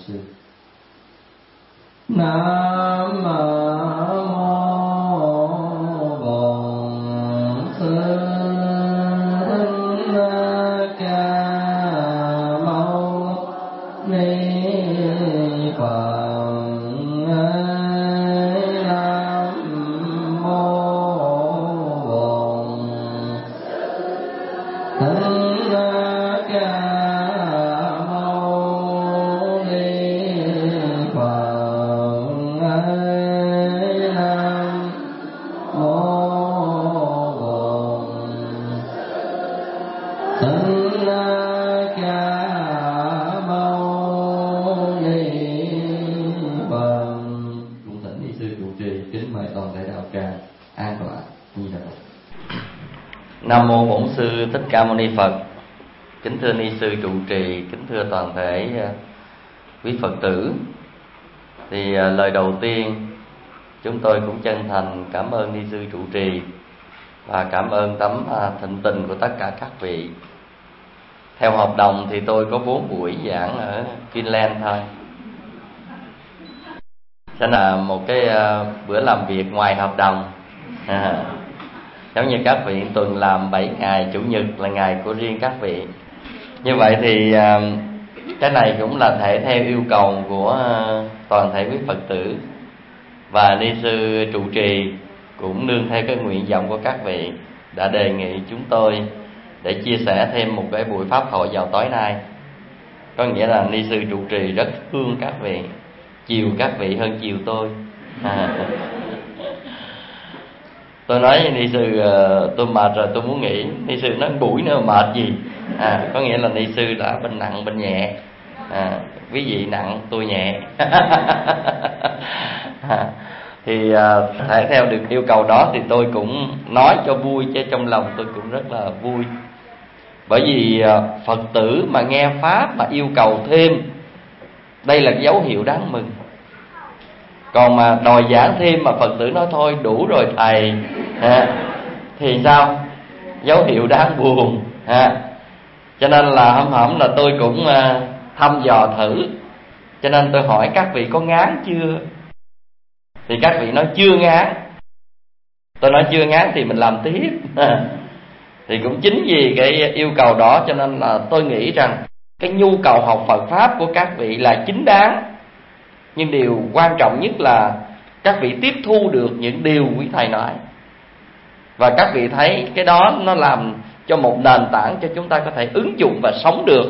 sư. Nam mô Bổn Sư Thích Ca Mâu Ni Phật. Nam mô Bổn Thích Ca Mâu Ni Phật. Nam mô Bổn Thích Ca Mâu Ni Phật. Cung thỉnh ni sư trụ trì, kính mời toàn thể đạo tràng an tọa. Như là Nam mô Bổn Sư Thích Ca Mâu Ni Phật. Kính thưa ni sư trụ trì, kính thưa toàn thể quý Phật tử. Thì lời đầu tiên chúng tôi cũng chân thành cảm ơn ni sư trụ trì và cảm ơn tấm thịnh tình của tất cả các vị. Theo hợp đồng thì tôi có 4 buổi giảng ở Finland thôi, cho nên là một cái bữa làm việc ngoài hợp đồng. Giống như các vị tuần làm 7 ngày, Chủ nhật là ngày của riêng các vị. Như vậy thì cái này cũng là thể theo yêu cầu của toàn thể quý Phật tử. Và ni sư trụ trì cũng nương theo cái nguyện vọng của các vị đã đề nghị chúng tôi để chia sẻ thêm một cái buổi pháp thoại vào tối nay. Có nghĩa là ni sư trụ trì rất thương các vị, chiều các vị hơn chiều tôi. Tôi nói với ni sư tôi mệt rồi, tôi muốn nghỉ. Ni sư nói buổi nữa mệt gì. Có nghĩa là ni sư đã bên nặng bên nhẹ. Quý vị nặng tôi nhẹ. Thì thể theo được yêu cầu đó thì tôi cũng nói cho vui, chứ trong lòng tôi cũng rất là vui. Bởi vì Phật tử mà nghe pháp mà yêu cầu thêm, đây là dấu hiệu đáng mừng. Còn mà đòi giảng thêm mà Phật tử nói thôi đủ rồi thầy thì sao? Dấu hiệu đáng buồn. Cho nên là hổm là tôi cũng thăm dò thử. Cho nên tôi hỏi các vị có ngán chưa? Thì các vị nói chưa ngán. Tôi nói chưa ngán thì mình làm tiếp. Thì cũng chính vì cái yêu cầu đó cho nên là tôi nghĩ rằng cái nhu cầu học Phật Pháp của các vị là chính đáng. Nhưng điều quan trọng nhất là các vị tiếp thu được những điều quý thầy nói. Và các vị thấy cái đó nó làm cho một nền tảng cho chúng ta có thể ứng dụng và sống được.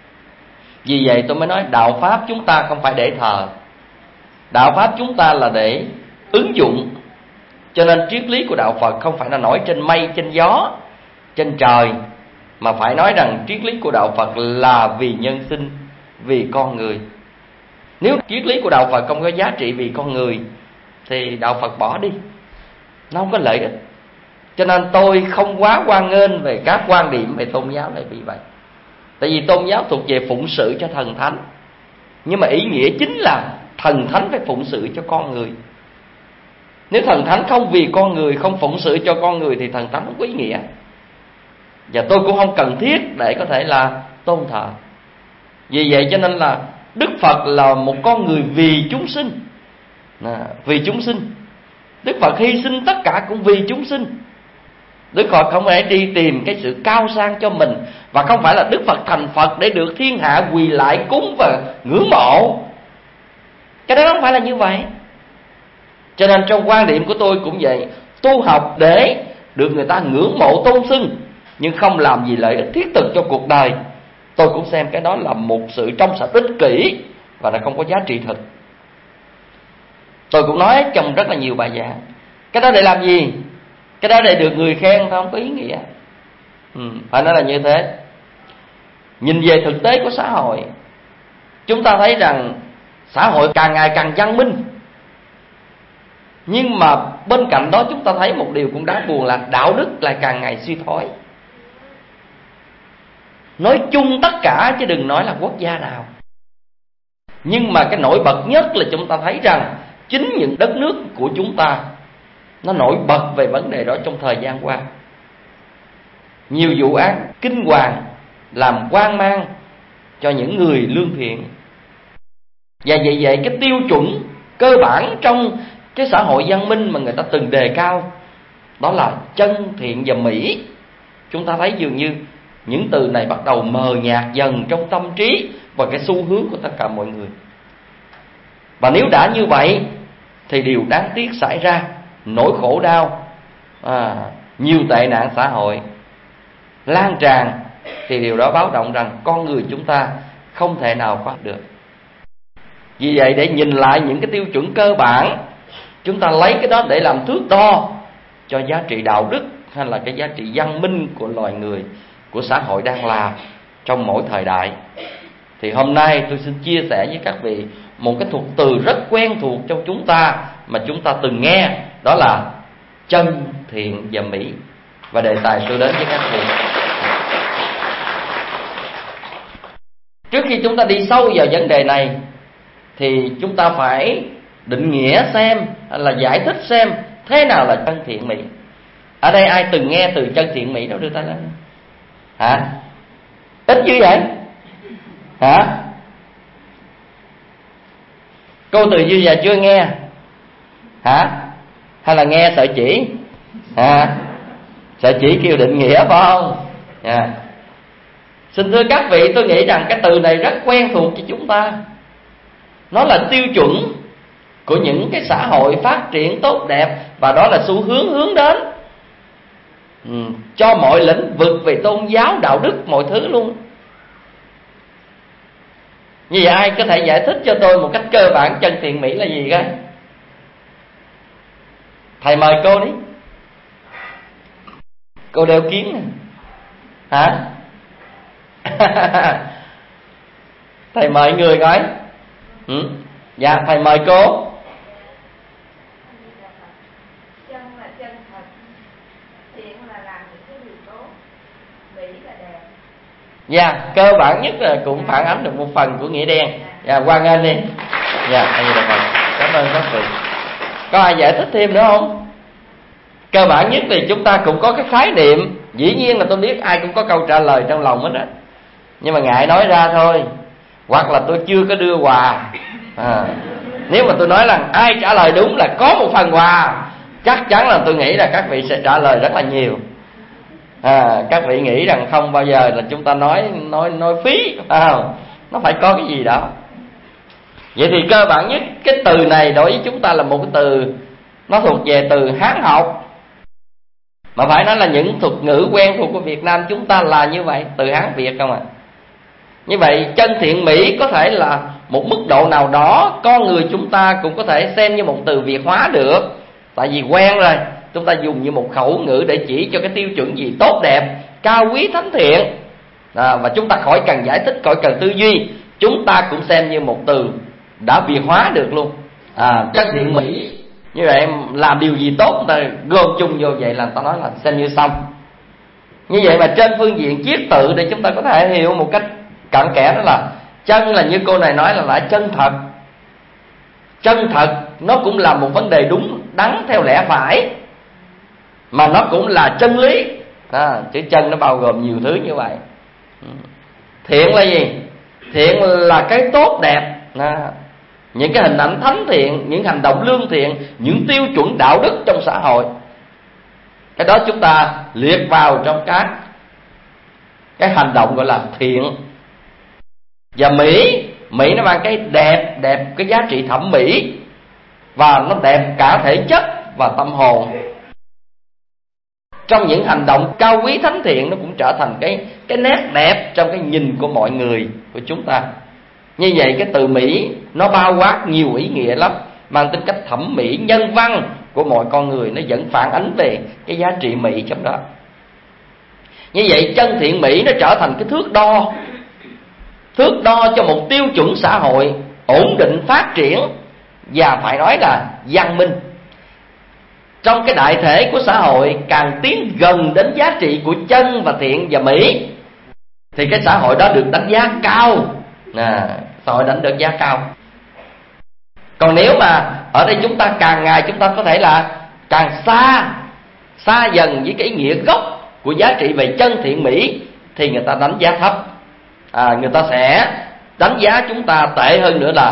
Vì vậy tôi mới nói đạo Pháp chúng ta không phải để thờ. Đạo Pháp chúng ta là để ứng dụng. Cho nên triết lý của đạo Phật không phải là nổi trên mây, trên gió, trên trời, mà phải nói rằng triết lý của đạo Phật là vì nhân sinh, vì con người. Nếu triết lý của đạo Phật không có giá trị vì con người thì đạo Phật bỏ đi, nó không có lợi ích. Cho nên tôi không quá hoan nghênh về các quan điểm về tôn giáo lại vì vậy. Tại vì tôn giáo thuộc về phụng sự cho thần thánh. Nhưng mà ý nghĩa chính là thần thánh phải phụng sự cho con người. Nếu thần thánh không vì con người, không phụng sự cho con người thì thần thánh không có ý nghĩa. Và tôi cũng không cần thiết để có thể là tôn thờ. Vì vậy cho nên là Đức Phật là một con người vì chúng sinh. Vì chúng sinh. Đức Phật hy sinh tất cả cũng vì chúng sinh. Đức Phật không phải đi tìm cái sự cao sang cho mình. Và không phải là Đức Phật thành Phật để được thiên hạ quỳ lại cúng và ngưỡng mộ. Cái đó không phải là như vậy. Cho nên trong quan điểm của tôi cũng vậy. Tu học để được người ta ngưỡng mộ tôn xưng, nhưng không làm gì lợi ích thiết thực cho cuộc đời. Tôi cũng xem cái đó là một sự trong sạch ích kỷ và nó không có giá trị thực. Tôi cũng nói trong rất là nhiều bài giảng, cái đó để làm gì? Cái đó để được người khen thôi, không có ý nghĩa. Phải nói là như thế. Nhìn về thực tế của xã hội, chúng ta thấy rằng xã hội càng ngày càng văn minh. Nhưng mà bên cạnh đó chúng ta thấy một điều cũng đáng buồn là đạo đức lại càng ngày suy thoái. Nói chung tất cả chứ đừng nói là quốc gia nào. Nhưng mà cái nổi bật nhất là chúng ta thấy rằng chính những đất nước của chúng ta nó nổi bật về vấn đề đó trong thời gian qua. Nhiều vụ án kinh hoàng làm hoang mang cho những người lương thiện. Và vì vậy cái tiêu chuẩn cơ bản trong cái xã hội văn minh mà người ta từng đề cao, đó là chân, thiện và mỹ. Chúng ta thấy dường như những từ này bắt đầu mờ nhạt dần trong tâm trí và cái xu hướng của tất cả mọi người. Và nếu đã như vậy thì điều đáng tiếc xảy ra, nỗi khổ đau, nhiều tệ nạn xã hội lan tràn, thì điều đó báo động rằng con người chúng ta không thể nào thoát được. Vì vậy để nhìn lại những cái tiêu chuẩn cơ bản, chúng ta lấy cái đó để làm thước đo cho giá trị đạo đức hay là cái giá trị văn minh của loài người, của xã hội đang là trong mỗi thời đại. Thì hôm nay tôi xin chia sẻ với các vị một cái thuật từ rất quen thuộc trong chúng ta mà chúng ta từng nghe, đó là chân, thiện và mỹ. Và đề tài tôi đến với các vị. Trước khi chúng ta đi sâu vào vấn đề này thì chúng ta phải định nghĩa xem, hay là giải thích xem thế nào là chân, thiện, mỹ. Ở đây ai từng nghe từ chân, thiện, mỹ đâu, đưa tay lên. Hả? Ít như vậy? Hả? Cô từ như giờ chưa nghe? Hả? Hay là nghe sợ chỉ? Hả? Sợ chỉ kêu định nghĩa phải không? Xin thưa các vị, tôi nghĩ rằng cái từ này rất quen thuộc cho chúng ta. Nó là tiêu chuẩn của những cái xã hội phát triển tốt đẹp, và đó là xu hướng đến cho mọi lĩnh vực về tôn giáo, đạo đức, mọi thứ luôn. Như vậy ai có thể giải thích cho tôi một cách cơ bản chân, thiện, mỹ là gì coi? Thầy mời cô đi. Cô đeo kiến nè. Hả? Thầy mời người coi. Dạ, thầy mời cô. Chân là chân thật, thiện là làm những cái điều tốt, mỹ là đẹp. Dạ, cơ bản nhất là cũng phản ánh được một phần của nghĩa đen. Dạ, Quang Anh đi. Dạ, anh được rồi. Cảm ơn các vị. Có ai giải thích thêm nữa không? Cơ bản nhất thì chúng ta cũng có cái khái niệm. Dĩ nhiên là tôi biết ai cũng có câu trả lời trong lòng hết á, nhưng mà ngại nói ra thôi. Hoặc là tôi chưa có đưa quà. Nếu mà tôi nói là ai trả lời đúng là có một phần quà, chắc chắn là tôi nghĩ là các vị sẽ trả lời rất là nhiều. Các vị nghĩ rằng không bao giờ là chúng ta nói phí, phải không? Nó phải có cái gì đó. Vậy thì cơ bản nhất, cái từ này đối với chúng ta là một cái từ, nó thuộc về từ Hán học. Mà phải nói là những thuật ngữ quen thuộc của Việt Nam chúng ta là như vậy, từ Hán Việt không à. Như vậy chân, thiện, mỹ có thể là một mức độ nào đó con người chúng ta cũng có thể xem như một từ Việt hóa được. Tại vì quen rồi, chúng ta dùng như một khẩu ngữ để chỉ cho cái tiêu chuẩn gì tốt đẹp, cao quý, thánh thiện. Và chúng ta khỏi cần giải thích, khỏi cần tư duy, chúng ta cũng xem như một từ đã Việt hóa được luôn. Chân, thiện, mỹ như vậy em làm điều gì tốt, người ta gom chung vô vậy là người ta nói là xem như xong. Như vậy mà trên phương diện triết tự để chúng ta có thể hiểu một cách cặn kẽ, đó là chân là như cô này nói là chân thật. Chân thật nó cũng là một vấn đề đúng đắn theo lẽ phải, mà nó cũng là chân lý. Chữ chân nó bao gồm nhiều thứ như vậy. Thiện là gì? Thiện là cái tốt đẹp, những cái hình ảnh thánh thiện, những hành động lương thiện, những tiêu chuẩn đạo đức trong xã hội. Cái đó chúng ta liệt vào trong các cái hành động gọi là thiện. Và mỹ nó mang cái đẹp, cái giá trị thẩm mỹ, và nó đẹp cả thể chất và tâm hồn. Trong những hành động cao quý thánh thiện, nó cũng trở thành cái nét đẹp trong cái nhìn của mọi người của chúng ta. Như vậy cái từ mỹ nó bao quát nhiều ý nghĩa lắm, mang tính cách thẩm mỹ, nhân văn của mọi con người, nó vẫn phản ánh về cái giá trị mỹ trong đó. Như vậy chân, thiện, mỹ nó trở thành cái thước đo cho một tiêu chuẩn xã hội ổn định, phát triển, và phải nói là văn minh. Trong cái đại thể của xã hội càng tiến gần đến giá trị của chân và thiện và mỹ thì cái xã hội đó được đánh giá cao. Xã hội đánh được giá cao. Còn nếu mà ở đây chúng ta càng ngày chúng ta có thể là càng xa dần với cái ý nghĩa gốc của giá trị về chân, thiện, mỹ, thì người ta đánh giá thấp. Người ta sẽ đánh giá chúng ta tệ hơn nữa là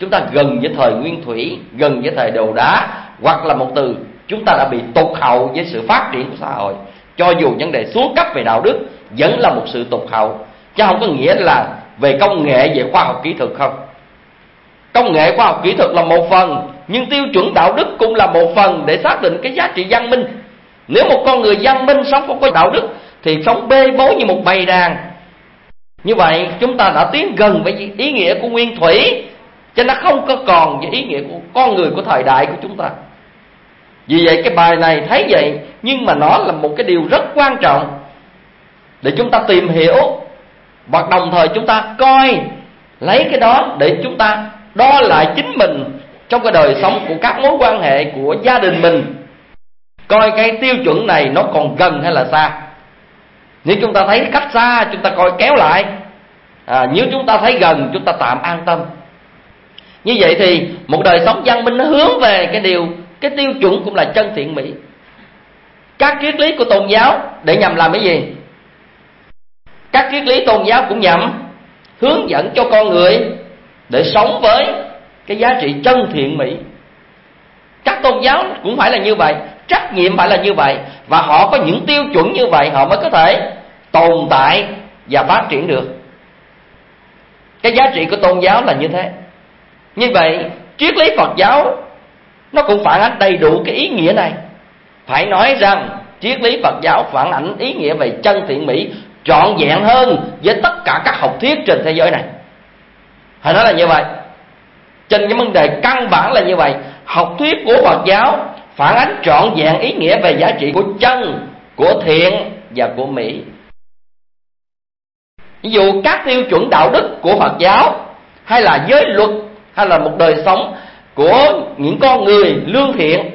chúng ta gần với thời nguyên thủy, gần với thời đồ đá, hoặc là một từ chúng ta đã bị tụt hậu với sự phát triển của xã hội. Cho dù vấn đề xuống cấp về đạo đức vẫn là một sự tụt hậu, chứ không có nghĩa là về công nghệ, về khoa học kỹ thuật không. Công nghệ khoa học kỹ thuật là một phần, nhưng tiêu chuẩn đạo đức cũng là một phần để xác định cái giá trị văn minh. Nếu một con người văn minh sống không có đạo đức thì sống bê bối như một bầy đàn. Như vậy chúng ta đã tiến gần với ý nghĩa của nguyên thủy, cho nó không có còn với ý nghĩa của con người của thời đại của chúng ta. Vì vậy cái bài này thấy vậy, nhưng mà nó là một cái điều rất quan trọng để chúng ta tìm hiểu, và đồng thời chúng ta coi lấy cái đó để chúng ta đo lại chính mình trong cái đời sống của các mối quan hệ của gia đình mình, coi cái tiêu chuẩn này nó còn gần hay là xa. Nếu chúng ta thấy cách xa, chúng ta coi kéo lại. Nếu chúng ta thấy gần, chúng ta tạm an tâm. Như vậy thì một đời sống văn minh nó hướng về cái tiêu chuẩn cũng là chân thiện mỹ. Các triết lý của tôn giáo để nhằm làm cái gì? Các triết lý tôn giáo cũng nhằm hướng dẫn cho con người để sống với cái giá trị chân thiện mỹ. Các tôn giáo cũng phải là như vậy, trách nhiệm phải là như vậy, và họ có những tiêu chuẩn như vậy họ mới có thể tồn tại và phát triển được. Cái giá trị của tôn giáo là như thế. Như vậy triết lý Phật giáo nó cũng phản ánh đầy đủ cái ý nghĩa này. Phải nói rằng triết lý Phật giáo phản ánh ý nghĩa về chân thiện mỹ trọn vẹn hơn với tất cả các học thuyết trên thế giới này. Phải nói là như vậy. Trên những vấn đề căn bản là như vậy. Học thuyết của Phật giáo phản ánh trọn vẹn ý nghĩa về giá trị của chân, của thiện và của mỹ. Ví dụ các tiêu chuẩn đạo đức của Phật giáo, hay là giới luật, hay là một đời sống của những con người lương thiện,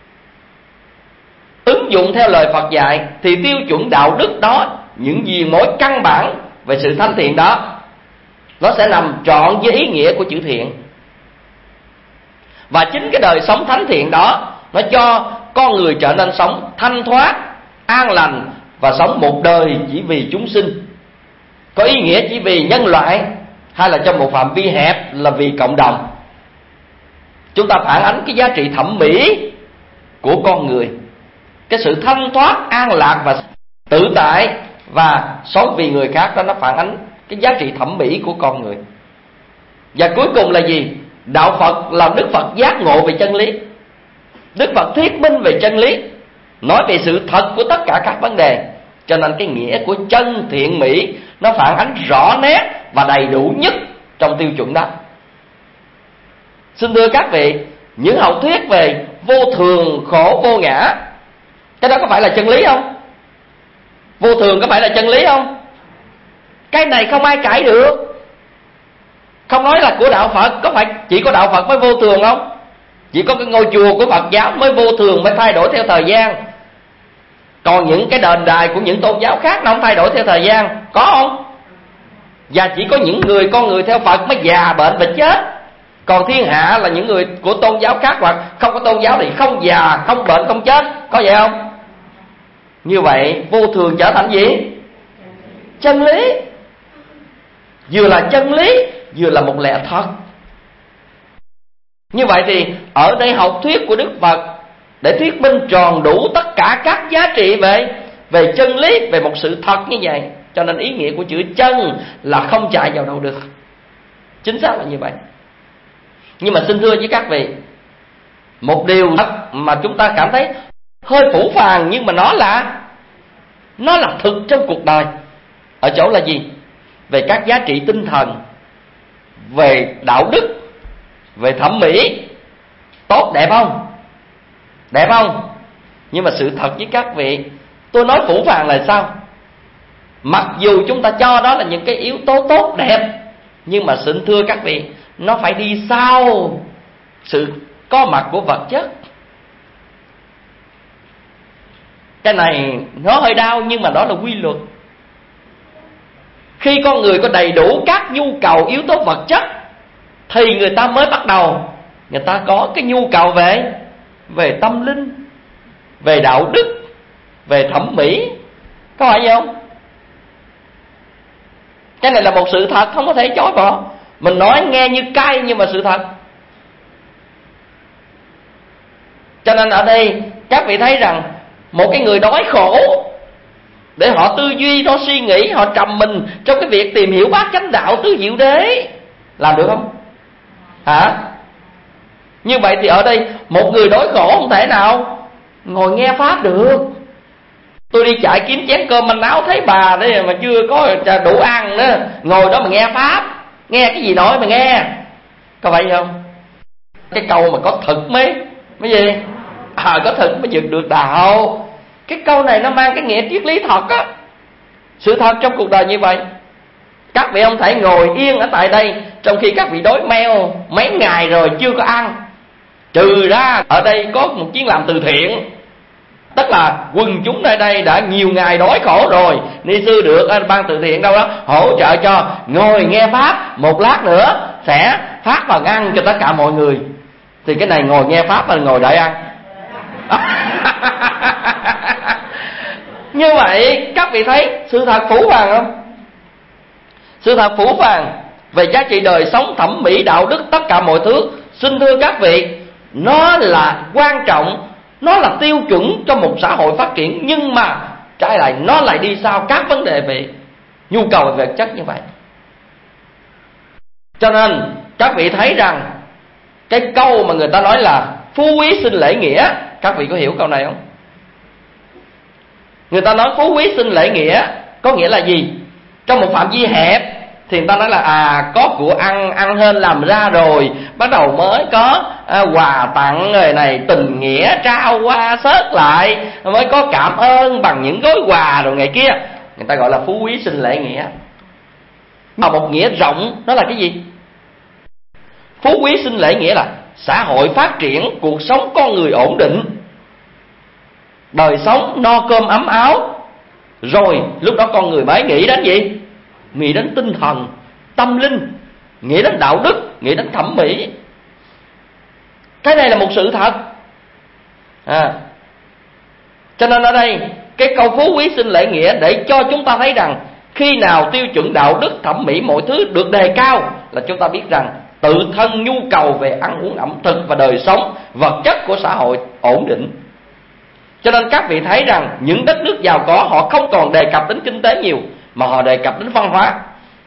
ứng dụng theo lời Phật dạy, thì tiêu chuẩn đạo đức đó, những viền mối căn bản về sự thánh thiện đó, nó sẽ nằm trọn với ý nghĩa của chữ thiện. Và chính cái đời sống thánh thiện đó, nó cho con người trở nên sống thanh thoát, an lành, và sống một đời chỉ vì chúng sinh, có ý nghĩa chỉ vì nhân loại, hay là trong một phạm vi hẹp là vì cộng đồng. Chúng ta phản ánh cái giá trị thẩm mỹ của con người, cái sự thanh thoát, an lạc và tự tại và sống vì người khác đó, nó phản ánh cái giá trị thẩm mỹ của con người. Và cuối cùng là gì? Đạo Phật là Đức Phật giác ngộ về chân lý. Đức Phật thuyết minh về chân lý, nói về sự thật của tất cả các vấn đề. Cho nên cái nghĩa của chân thiện mỹ nó phản ánh rõ nét và đầy đủ nhất trong tiêu chuẩn đó. Xin thưa các vị, những học thuyết về vô thường, khổ, vô ngã, cái đó có phải là chân lý không? Vô thường có phải là chân lý không? Cái này không ai cãi được. Không nói là của đạo Phật, có phải chỉ có đạo Phật mới vô thường không? Chỉ có cái ngôi chùa của Phật giáo mới vô thường, mới thay đổi theo thời gian. Còn những cái đền đài của những tôn giáo khác nó không thay đổi theo thời gian, có không? Và chỉ có những con người theo Phật mới già, bệnh và chết. Còn thiên hạ là những người của tôn giáo khác hoặc không có tôn giáo thì không già, không bệnh, không chết. Có vậy không? Như vậy vô thường trở thành gì? Chân lý. Vừa là chân lý, vừa là một lẽ thật. Như vậy thì ở đây học thuyết của Đức Phật để thuyết minh tròn đủ tất cả các giá trị về chân lý, về một sự thật như vậy. Cho nên ý nghĩa của chữ chân là không chạy vào đâu được. Chính xác là như vậy. Nhưng mà xin thưa với các vị, một điều mà chúng ta cảm thấy hơi phũ phàng, nhưng mà nó là thực trong cuộc đời. Ở chỗ là gì? Về các giá trị tinh thần, về đạo đức, về thẩm mỹ. Tốt, đẹp không? Đẹp không? Nhưng mà sự thật với các vị, tôi nói phũ phàng là sao? Mặc dù chúng ta cho đó là những cái yếu tố tốt đẹp, nhưng mà xin thưa các vị, nó phải đi sau sự có mặt của vật chất. Cái này nó hơi đau, nhưng mà đó là quy luật. Khi con người có đầy đủ các nhu cầu yếu tố vật chất thì người ta mới bắt đầu, người ta có cái nhu cầu về tâm linh, về đạo đức, về thẩm mỹ. Có phải vậy không? Cái này là một sự thật không có thể chối bỏ. Mình nói nghe như cay nhưng mà sự thật. Cho nên ở đây các vị thấy rằng một cái người đói khổ, để họ tư duy, họ suy nghĩ, họ trầm mình trong cái việc tìm hiểu bát chánh đạo tứ diệu đế, làm được không? Hả? Như vậy thì ở đây một người đói khổ không thể nào ngồi nghe pháp được. Tôi đi chạy kiếm chén cơm manh áo, thấy bà đấy mà chưa có đủ ăn nữa, ngồi đó mà nghe pháp, nghe cái gì nói mà nghe, có vậy không? Cái câu mà có thực mới gì? Có thực mới dựng được đạo. Cái câu này nó mang cái nghĩa triết lý thật á. Sự thật trong cuộc đời như vậy. Các vị không thể ngồi yên ở tại đây trong khi các vị đói meo mấy ngày rồi chưa có ăn. Trừ ra ở đây có một chuyến làm từ thiện, tức là quần chúng nơi đây đã nhiều ngày đói khổ rồi, ni sư được ban từ thiện đâu đó hỗ trợ cho ngồi nghe pháp, một lát nữa sẽ phát phần ăn cho tất cả mọi người. Thì cái này ngồi nghe pháp hay ngồi đợi ăn? Như vậy các vị thấy sự thật phũ phàng không? Sự thật phũ phàng về giá trị đời sống, thẩm mỹ, đạo đức, tất cả mọi thứ. Xin thưa các vị, nó là quan trọng, nó là tiêu chuẩn cho một xã hội phát triển, nhưng mà trái lại nó lại đi sau các vấn đề về nhu cầu về vật chất như vậy. Cho nên các vị thấy rằng cái câu mà người ta nói là phú quý sinh lễ nghĩa, các vị có hiểu câu này không? Người ta nói phú quý sinh lễ nghĩa có nghĩa là gì? Trong một phạm vi hẹp thì người ta nói là có của ăn hên làm ra rồi, bắt đầu mới có quà tặng người này, tình nghĩa trao qua xớt lại, mới có cảm ơn bằng những gói quà rồi ngày kia. Người ta gọi là phú quý sinh lễ nghĩa. Mà một nghĩa rộng đó là cái gì? Phú quý sinh lễ nghĩa là xã hội phát triển, cuộc sống con người ổn định, đời sống no cơm ấm áo, rồi lúc đó con người mới nghĩ đến gì? Nghĩ đến tinh thần, tâm linh, nghĩ đến đạo đức, nghĩ đến thẩm mỹ. Cái này là một sự thật. Cho nên ở đây cái câu phú quý sinh lễ nghĩa để cho chúng ta thấy rằng khi nào tiêu chuẩn đạo đức, thẩm mỹ, mọi thứ được đề cao là chúng ta biết rằng tự thân nhu cầu về ăn uống ẩm thực và đời sống vật chất của xã hội ổn định. Cho nên các vị thấy rằng những đất nước giàu có họ không còn đề cập đến kinh tế nhiều, mà họ đề cập đến văn hóa,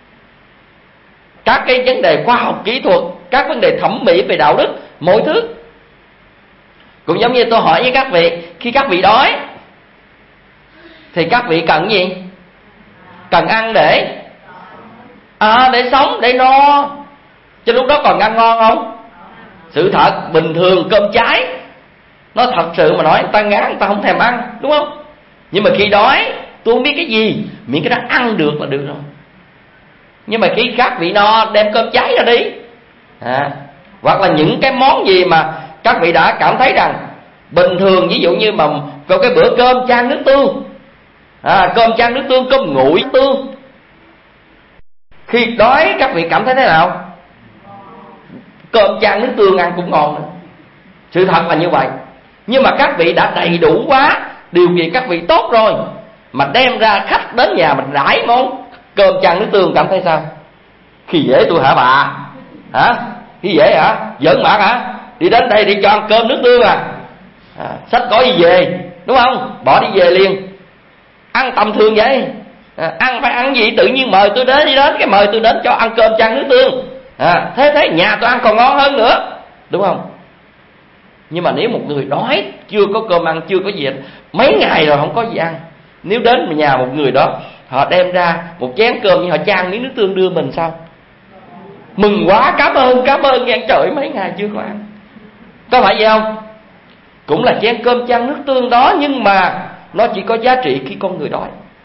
các cái vấn đề khoa học kỹ thuật, các vấn đề thẩm mỹ về đạo đức, mọi thứ. Cũng giống như tôi hỏi với các vị, khi các vị đói thì các vị cần gì? Cần ăn để sống, để no. Cho lúc đó còn ăn ngon không? Sự thật bình thường cơm cháy, nó thật sự mà nói người ta ngán, người ta không thèm ăn, đúng không? Nhưng mà khi đói tôi không biết cái gì, miễn cái đó ăn được là được rồi. Nhưng mà khi các vị no đem cơm cháy ra đi, hoặc là những cái món gì mà các vị đã cảm thấy rằng bình thường, ví dụ như mà có cái bữa cơm chan nước tương, cơm chan nước tương, cơm nguội tương, khi đói các vị cảm thấy thế nào? Cơm chan nước tương ăn cũng ngon nữa. Sự thật là như vậy. Nhưng mà các vị đã đầy đủ quá, điều kiện các vị tốt rồi, mà đem ra khách đến nhà mình rải món cơm chan nước tương, cảm thấy sao? Khi dễ tôi hả bà? Khi dễ hả? Giỡn mặt hả? Đi đến đây đi cho ăn cơm nước tương xách gói đi về, đúng không? Bỏ đi về liền. Ăn tầm thường vậy. Ăn phải ăn gì? Tự nhiên mời tôi đến, đi đến cái mời tôi đến cho ăn cơm chan nước tương. Thế nhà tôi ăn còn ngon hơn nữa, đúng không? Nhưng mà nếu một người đói, chưa có cơm ăn, chưa có gì, mấy ngày rồi không có gì ăn, nếu đến nhà một người đó, họ đem ra một chén cơm, nhưng họ chan miếng nước tương đưa mình, sao? Mừng quá, cảm ơn nghe, trời mấy ngày chưa có ăn. Có phải vậy không? Cũng là chén cơm chan nước tương đó, nhưng mà nó chỉ có giá trị khi con người đói.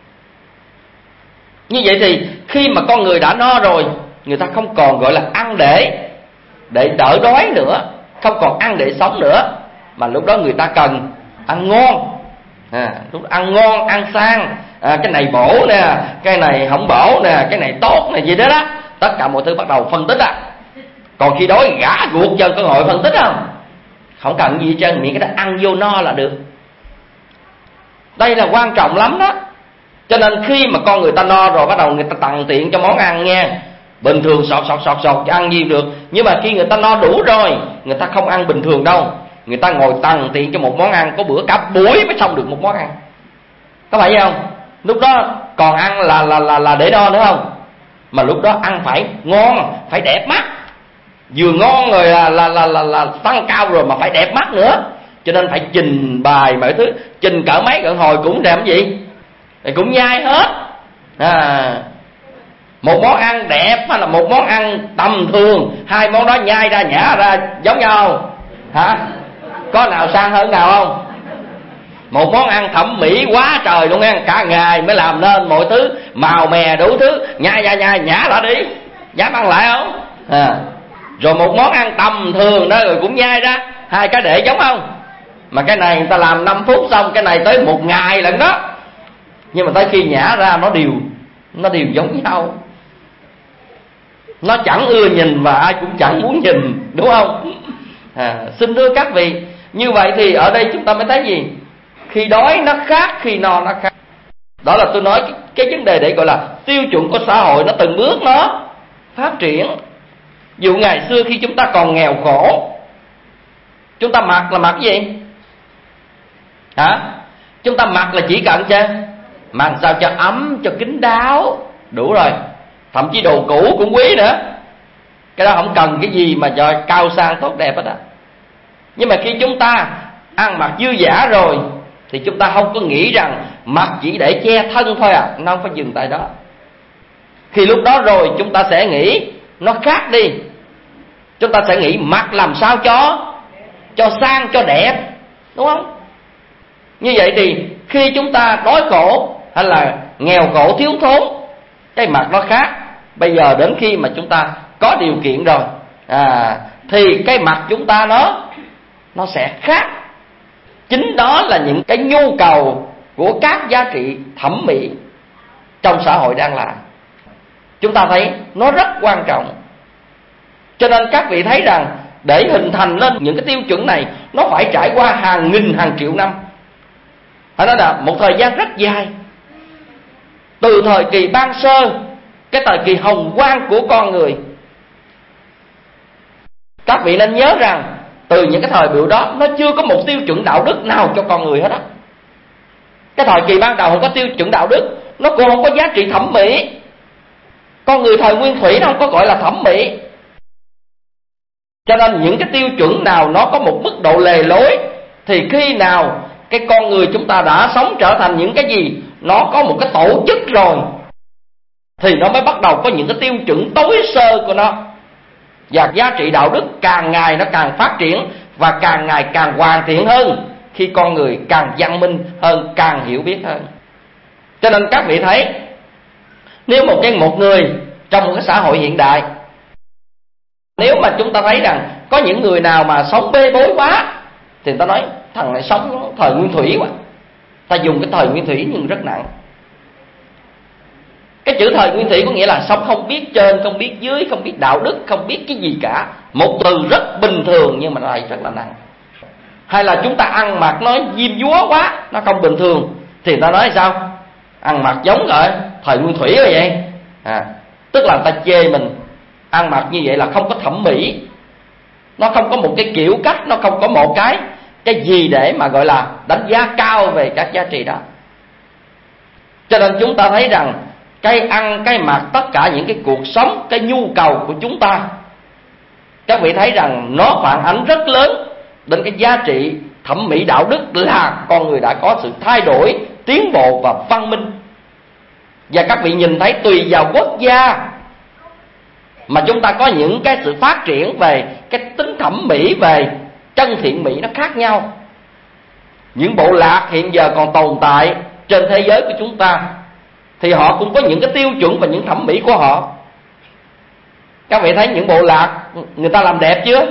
Như vậy thì khi mà con người đã no rồi, người ta không còn gọi là ăn để đỡ đói nữa, không còn ăn để sống nữa, mà lúc đó người ta cần ăn ngon. Lúc ăn ngon, ăn sang, cái này bổ nè, cái này không bổ nè, cái này tốt nè, gì đó đó, tất cả mọi thứ bắt đầu phân tích. Còn khi đói gã ruột chân có ngồi phân tích không? Không cần gì hết trơn, miễn cái đó ăn vô no là được. Đây là quan trọng lắm đó. Cho nên khi mà con người ta no rồi, bắt đầu người ta tặng tiện cho món ăn nha. Bình thường sọt cho ăn gì được. Nhưng mà khi người ta no đủ rồi, người ta không ăn bình thường đâu. người ta ngồi tằn tiện cho một món ăn, có bữa cả buổi mới xong được một món ăn, có phải vậy không? Lúc đó còn ăn là để no nữa không? Mà lúc đó ăn phải ngon, phải đẹp mắt, vừa ngon rồi là tăng cao rồi mà phải đẹp mắt nữa, cho nên phải trình bày mọi thứ, trình cỡ mấy cỡ hồi cũng làm gì thì cũng nhai hết. Một món ăn đẹp hay là một món ăn tầm thường, hai món đó nhai ra nhả ra giống nhau hả? Có nào sang hơn nào không? Một món ăn thẩm mỹ quá trời luôn nha, cả ngày mới làm nên mọi thứ màu mè đủ thứ, nhai nhả lại đi, dám ăn lại không? Rồi một món ăn tầm thường đó rồi cũng nhai ra, hai cái để giống không? Mà cái này người ta làm 5 phút xong, cái này tới 1 ngày lận đó. Nhưng mà tới khi nhả ra nó đều giống nhau, nó chẳng ưa nhìn và ai cũng chẳng muốn nhìn, đúng không? Xin thưa các vị, như vậy thì ở đây chúng ta mới thấy gì? Khi đói nó khác, khi no nó khác. Đó là tôi nói cái vấn đề để gọi là tiêu chuẩn của xã hội nó từng bước nó phát triển. Dù ngày xưa khi chúng ta còn nghèo khổ, chúng ta mặc là mặc cái gì? Chúng ta mặc là chỉ cần mặc sao cho ấm, cho kín đáo, đủ rồi. Thậm chí đồ cũ cũng quý nữa, cái đó không cần cái gì mà cho cao sang tốt đẹp hết á. Nhưng mà khi chúng ta ăn mặc dư dả rồi thì chúng ta không có nghĩ rằng mặc chỉ để che thân thôi nó không phải dừng tại đó. Khi lúc đó rồi chúng ta sẽ nghĩ nó khác đi. Chúng ta sẽ nghĩ mặc làm sao cho sang, cho đẹp, đúng không? Như vậy thì khi chúng ta đói khổ hay là nghèo khổ thiếu thốn, cái mặt nó khác. Bây giờ đến khi mà chúng ta có điều kiện rồi thì cái mặt chúng ta nó sẽ khác. Chính đó là những cái nhu cầu của các giá trị thẩm mỹ trong xã hội đang là. Chúng ta thấy nó rất quan trọng. Cho nên các vị thấy rằng để hình thành lên những cái tiêu chuẩn này, nó phải trải qua hàng nghìn hàng triệu năm. Phải nói là một thời gian rất dài. Từ thời kỳ ban sơ, cái thời kỳ hồng quang của con người. Các vị nên nhớ rằng từ những cái thời biểu đó, nó chưa có một tiêu chuẩn đạo đức nào cho con người hết á. Cái thời kỳ ban đầu không có tiêu chuẩn đạo đức, nó cũng không có giá trị thẩm mỹ. Con người thời nguyên thủy nó không có gọi là thẩm mỹ. Cho nên những cái tiêu chuẩn nào nó có một mức độ lề lối, thì khi nào cái con người chúng ta đã sống trở thành những cái gì nó có một cái tổ chức rồi, thì nó mới bắt đầu có những cái tiêu chuẩn tối sơ của nó. Và giá trị đạo đức càng ngày nó càng phát triển, và càng ngày càng hoàn thiện hơn khi con người càng văn minh hơn, càng hiểu biết hơn. Cho nên các vị thấy, nếu một người trong một cái xã hội hiện đại, nếu mà chúng ta thấy rằng có những người nào mà sống bê bối quá, thì người ta nói thằng này sống thời nguyên thủy quá. Ta dùng cái thời nguyên thủy nhưng rất nặng. Cái chữ thời nguyên thủy có nghĩa là sống không biết trên, không biết dưới, không biết đạo đức, không biết cái gì cả. Một từ rất bình thường nhưng mà lại rất là nặng. Hay là chúng ta ăn mặc nó diêm dúa quá, nó không bình thường, thì ta nói sao? Ăn mặc giống rồi thời nguyên thủy rồi vậy. Tức là ta chê mình ăn mặc như vậy là không có thẩm mỹ. Nó không có một cái kiểu cách, nó không có một cái gì để mà gọi là đánh giá cao về các giá trị đó. Cho nên chúng ta thấy rằng cái ăn, cái mặc, tất cả những cái cuộc sống, cái nhu cầu của chúng ta, các vị thấy rằng nó phản ánh rất lớn đến cái giá trị thẩm mỹ đạo đức, là con người đã có sự thay đổi, tiến bộ và văn minh. Và các vị nhìn thấy tùy vào quốc gia mà chúng ta có những cái sự phát triển về cái tính thẩm mỹ, về chân thiện mỹ nó khác nhau. Những bộ lạc hiện giờ còn tồn tại trên thế giới của chúng ta, thì họ cũng có những cái tiêu chuẩn và những thẩm mỹ của họ. Các vị thấy những bộ lạc người ta làm đẹp chưa?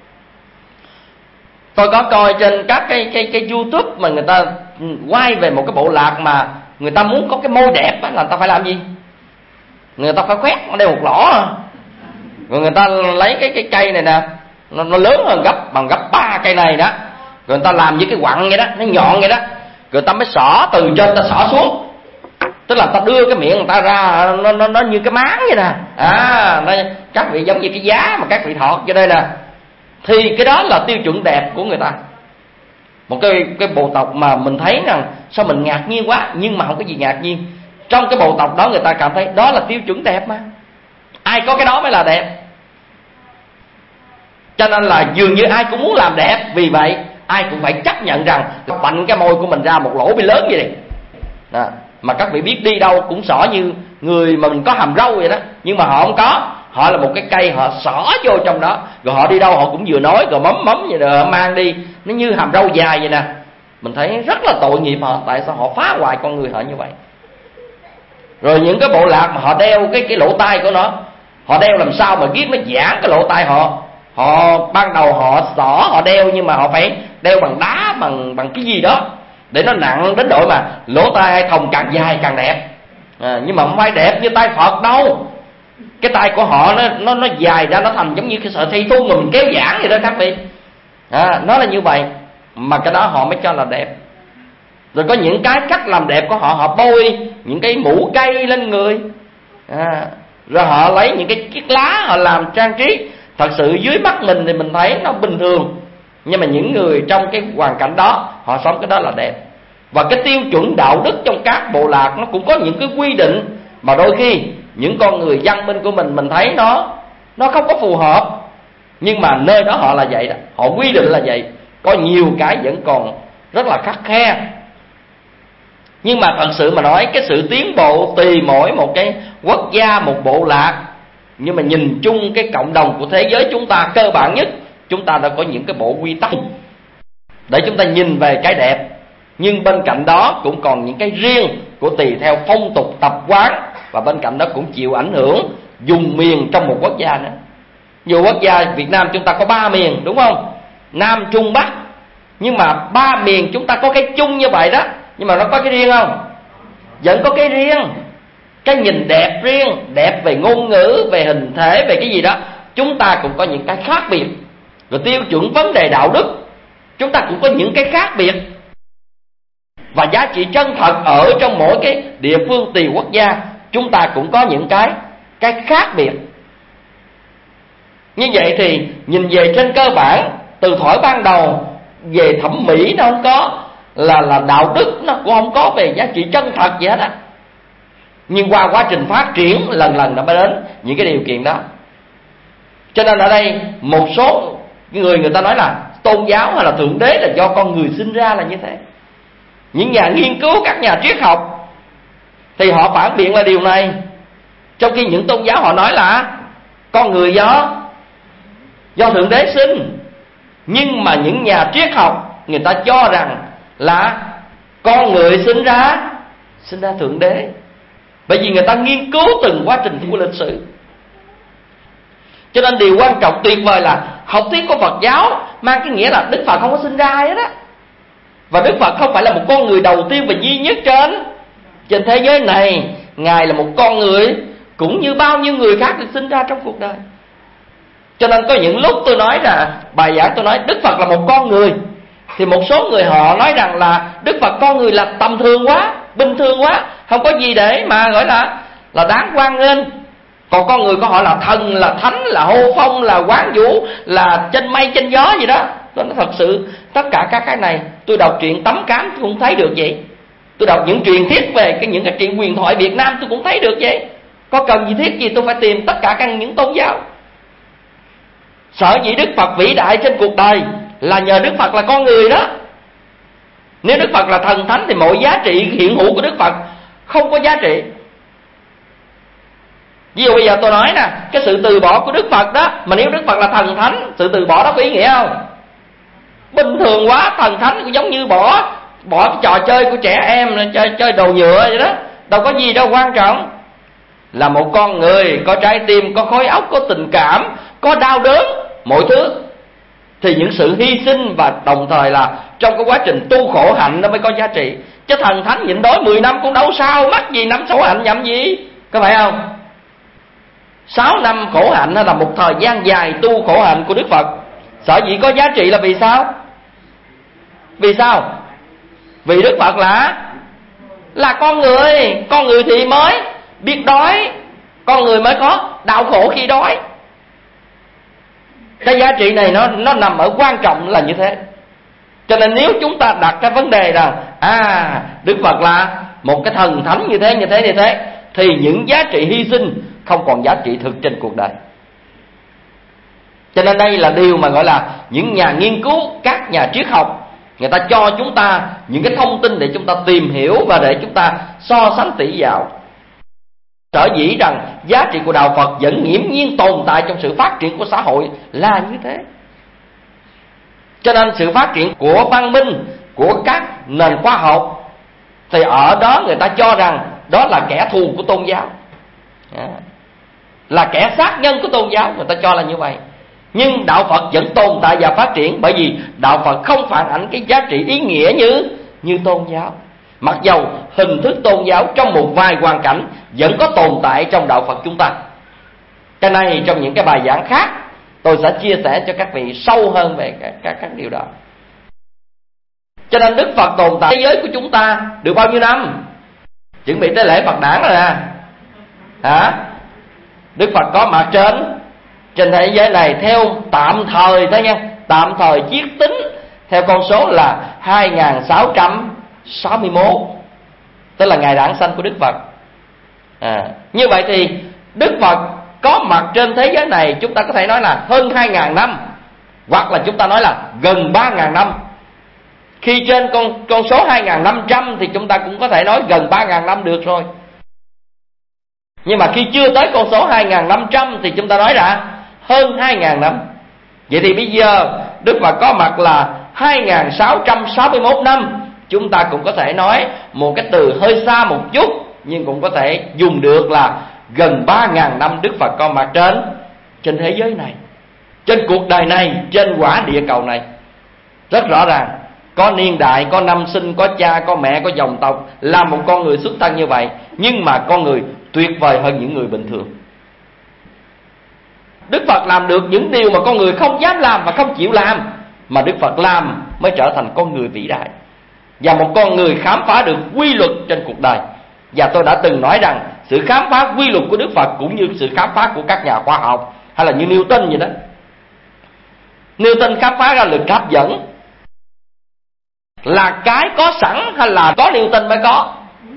Tôi có coi trên các cái YouTube mà người ta quay về một cái bộ lạc mà người ta muốn có cái môi đẹp á, là người ta phải làm gì? Người ta phải khoét, nó đeo một lõ. Rồi người ta lấy cái cây này nè, nó lớn hơn bằng gấp 3 cây này đó. Rồi người ta làm với cái quặng vậy đó, nó nhọn vậy đó. Rồi người ta mới xỏ từ trên ta xỏ xuống. Tức là ta đưa cái miệng người ta ra, nó như cái máng vậy nè. Các vị giống như cái giá mà các vị thọt cho đây nè. thì cái đó là tiêu chuẩn đẹp của người ta. Một cái bộ tộc mà mình thấy rằng sao mình ngạc nhiên quá, nhưng mà không có gì ngạc nhiên. Trong cái bộ tộc đó người ta cảm thấy đó là tiêu chuẩn đẹp mà. Ai có cái đó mới là đẹp. Cho nên là dường như ai cũng muốn làm đẹp. Vì vậy ai cũng phải chấp nhận rằng bạnh cái môi của mình ra một lỗ bị lớn vậy này đó. Mà các vị biết đi đâu cũng xỏ như người mà mình có hàm râu vậy đó. Nhưng mà họ không có. Họ là một cái cây, họ xỏ vô trong đó. Rồi họ đi đâu họ cũng vừa nói, rồi mấm vậy rồi họ mang đi. Nó như hàm râu dài vậy nè. Mình thấy rất là tội nghiệp họ. Tại sao họ phá hoại con người họ như vậy. Rồi những cái bộ lạc mà họ đeo cái lỗ tai của nó, họ đeo làm sao mà biết nó giãn cái lỗ tai họ. Họ ban đầu họ xỏ, họ đeo, nhưng mà họ phải đeo bằng đá, bằng cái gì đó để nó nặng đến độ mà lỗ tai ai thông càng dài càng đẹp. Nhưng mà không phải đẹp như tay Phật đâu. Cái tay của họ nó dài ra, nó thành giống như cái sợi dây thun mà mình kéo giãn vậy đó các vị. Nó là như vậy. Mà cái đó họ mới cho là đẹp. Rồi có những cái cách làm đẹp của họ, họ bôi những cái mũ cây lên người. Rồi họ lấy những cái chiếc lá họ làm trang trí. Thật sự dưới mắt mình thì mình thấy nó bình thường, nhưng mà những người trong cái hoàn cảnh đó, họ sống cái đó là đẹp. Và cái tiêu chuẩn đạo đức trong các bộ lạc nó cũng có những cái quy định mà đôi khi những con người văn minh của mình thấy nó không có phù hợp. Nhưng mà nơi đó họ là vậy đó, họ quy định là vậy. Có nhiều cái vẫn còn rất là khắt khe. Nhưng mà thật sự mà nói, cái sự tiến bộ tùy mỗi một cái quốc gia, một bộ lạc. Nhưng mà nhìn chung cái cộng đồng của thế giới chúng ta, cơ bản nhất chúng ta đã có những cái bộ quy tắc để chúng ta nhìn về cái đẹp. Nhưng bên cạnh đó cũng còn những cái riêng của tùy theo phong tục tập quán. Và bên cạnh đó cũng chịu ảnh hưởng vùng miền trong một quốc gia nữa. Dù quốc gia Việt Nam chúng ta có 3 miền, đúng không? Nam, Trung, Bắc. Nhưng mà 3 miền chúng ta có cái chung như vậy đó. Nhưng mà nó có cái riêng không? Vẫn có cái riêng. Cái nhìn đẹp riêng, đẹp về ngôn ngữ, về hình thể, về cái gì đó. Chúng ta cũng có những cái khác biệt. Rồi tiêu chuẩn vấn đề đạo đức, chúng ta cũng có những cái khác biệt. Và giá trị chân thật ở trong mỗi cái địa phương tùy quốc gia, chúng ta cũng có những cái khác biệt. Như vậy thì nhìn về trên cơ bản, từ thuở ban đầu về thẩm mỹ nó không có, là đạo đức nó cũng không có về giá trị chân thật gì hết á. Nhưng qua quá trình phát triển lần lần nó mới đến những cái điều kiện đó. Cho nên ở đây một số người ta nói là tôn giáo hay là thượng đế là do con người sinh ra là như thế. Những nhà nghiên cứu, các nhà triết học thì họ phản biện là điều này. Trong khi những tôn giáo họ nói là con người do thượng đế sinh. Nhưng mà những nhà triết học người ta cho rằng là con người sinh ra thượng đế. Bởi vì người ta nghiên cứu từng quá trình của lịch sử. Cho nên điều quan trọng tuyệt vời là học thuyết của Phật giáo mang cái nghĩa là Đức Phật không có sinh ra ai hết á. Và Đức Phật không phải là một con người đầu tiên và duy nhất trên thế giới này. Ngài là một con người cũng như bao nhiêu người khác được sinh ra trong cuộc đời. Cho nên có những lúc tôi nói là bài giảng tôi nói Đức Phật là một con người, thì một số người họ nói rằng là Đức Phật con người là tầm thường quá, bình thường quá, không có gì để mà gọi là đáng hoan nghênh. Còn con người của họ là thần, là thánh, là hô phong, là quán vũ, là trên mây trên gió gì đó. Tôi nói thật sự tất cả các cái này, tôi đọc truyện Tấm Cám tôi cũng thấy được vậy. Tôi đọc những truyền thuyết về những cái truyện huyền thoại Việt Nam tôi cũng thấy được vậy. Có cần gì thiết gì tôi phải tìm tất cả những tôn giáo. Sở dĩ Đức Phật vĩ đại trên cuộc đời là nhờ Đức Phật là con người đó. Nếu Đức Phật là thần thánh thì mọi giá trị hiện hữu của Đức Phật không có giá trị. Ví dụ bây giờ tôi nói nè, cái sự từ bỏ của Đức Phật đó, mà nếu Đức Phật là thần thánh, sự từ bỏ đó có ý nghĩa không? Bình thường quá, thần thánh cũng giống như bỏ cái trò chơi của trẻ em, chơi đồ nhựa vậy đó. Đâu có gì đâu quan trọng. Là một con người có trái tim, có khối óc, có tình cảm, có đau đớn, mọi thứ. Thì những sự hy sinh và đồng thời là trong cái quá trình tu khổ hạnh nó mới có giá trị. Chứ thần thánh nhịn đói 10 năm cũng đâu sao, mắc gì năm xấu hạnh nhậm gì, có phải không? 6 năm khổ hạnh là một thời gian dài tu khổ hạnh của Đức Phật. Sở dĩ có giá trị là vì sao? Vì sao? Vì Đức Phật là con người thì mới biết đói, con người mới có đau khổ khi đói. Cái giá trị này nó nằm ở quan trọng là như thế. Cho nên nếu chúng ta đặt cái vấn đề rằng Đức Phật là một cái thần thánh như thế, thì những giá trị hy sinh không còn giá trị thực trên cuộc đời. Cho nên đây là điều mà gọi là những nhà nghiên cứu, các nhà triết học, người ta cho chúng ta những cái thông tin để chúng ta tìm hiểu và để chúng ta so sánh tỷ vào. Sở dĩ rằng giá trị của đạo Phật vẫn nghiễm nhiên tồn tại trong sự phát triển của xã hội là như thế. Cho nên sự phát triển của văn minh, của các nền khoa học, thì ở đó người ta cho rằng đó là kẻ thù của tôn giáo, là kẻ sát nhân của tôn giáo, người ta cho là như vậy. Nhưng đạo Phật vẫn tồn tại và phát triển, bởi vì đạo Phật không phản ảnh cái giá trị ý nghĩa như tôn giáo. Mặc dầu hình thức tôn giáo trong một vài hoàn cảnh vẫn có tồn tại trong đạo Phật chúng ta. Cái này trong những cái bài giảng khác tôi sẽ chia sẻ cho các vị sâu hơn về các điều đó. Cho nên Đức Phật tồn tại thế giới của chúng ta được bao nhiêu năm? Chuẩn bị tới lễ Phật đản rồi nè. Đức Phật có mặt trên thế giới này theo tạm thời thôi nha, tạm thời chiết tính theo con số là 2661, tức là ngày đản sanh của Đức Phật. Như vậy thì Đức Phật có mặt trên thế giới này, chúng ta có thể nói là hơn 2.000 năm, hoặc là chúng ta nói là gần 3.000 năm. Khi trên con số 2.500 thì chúng ta cũng có thể nói gần 3.000 năm được rồi. Nhưng mà khi chưa tới con số 2.500 thì chúng ta nói là hơn 2.000 năm. Vậy thì bây giờ Đức Phật có mặt là 2.661 năm. Chúng ta cũng có thể nói một cái từ hơi xa một chút, nhưng cũng có thể dùng được là gần 3.000 năm Đức Phật có mặt trên thế giới này, trên cuộc đời này, trên quả địa cầu này. Rất rõ ràng, có niên đại, có năm sinh, có cha, có mẹ, có dòng tộc, là một con người xuất thân như vậy. Nhưng mà con người tuyệt vời hơn những người bình thường. Đức Phật làm được những điều mà con người không dám làm và không chịu làm, mà Đức Phật làm mới trở thành con người vĩ đại, và một con người khám phá được quy luật trên cuộc đời. Và tôi đã từng nói rằng sự khám phá quy luật của Đức Phật cũng như sự khám phá của các nhà khoa học, hay là như Newton vậy đó. Newton khám phá ra lực hấp dẫn là cái có sẵn hay là có Newton mới có?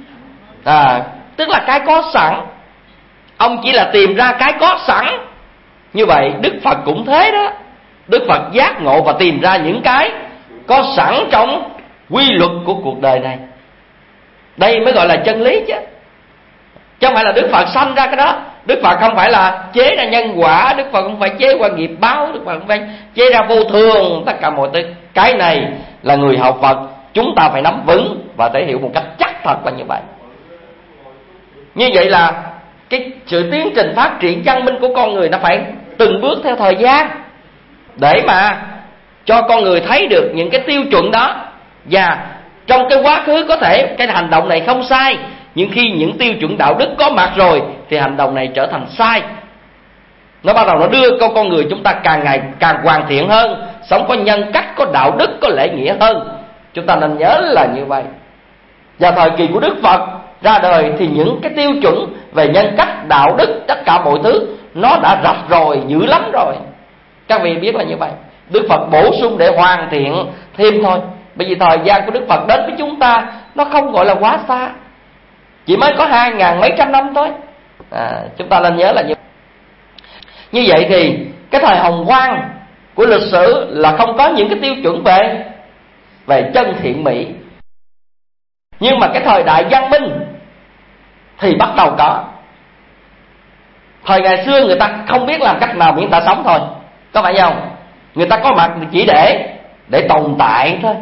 Tức là cái có sẵn. Ông chỉ là tìm ra cái có sẵn. Như vậy Đức Phật cũng thế đó. Đức Phật giác ngộ và tìm ra những cái có sẵn trong quy luật của cuộc đời này. Đây mới gọi là chân lý chứ. Chứ không phải là Đức Phật sanh ra cái đó. Đức Phật không phải là chế ra nhân quả, Đức Phật không phải chế qua nghiệp báo, Đức Phật không phải chế ra vô thường, tất cả mọi thứ. Cái này là người học Phật chúng ta phải nắm vững và thể hiểu một cách chắc thật là như vậy. Như vậy là cái sự tiến trình phát triển văn minh của con người nó phải từng bước theo thời gian, để mà cho con người thấy được những cái tiêu chuẩn đó. Và trong cái quá khứ có thể cái hành động này không sai, nhưng khi những tiêu chuẩn đạo đức có mặt rồi thì hành động này trở thành sai. Nó bắt đầu nó đưa con người chúng ta càng ngày càng hoàn thiện hơn, sống có nhân cách, có đạo đức, có lễ nghĩa hơn. Chúng ta nên nhớ là như vậy. Và thời kỳ của Đức Phật ra đời thì những cái tiêu chuẩn về nhân cách, đạo đức, tất cả mọi thứ nó đã rạch rồi, dữ lắm rồi. Các vị biết là như vậy. Đức Phật bổ sung để hoàn thiện thêm thôi. Bởi vì thời gian của Đức Phật đến với chúng ta nó không gọi là quá xa, chỉ mới có 2.000 mấy trăm năm thôi. Chúng ta nên nhớ là như vậy. Như vậy thì cái thời hồng hoang của lịch sử là không có những cái tiêu chuẩn về chân thiện mỹ. Nhưng mà cái thời đại văn minh thì bắt đầu có. Thời ngày xưa người ta không biết làm cách nào miễn ta sống thôi, có phải không? Người ta có mặt chỉ để tồn tại thôi.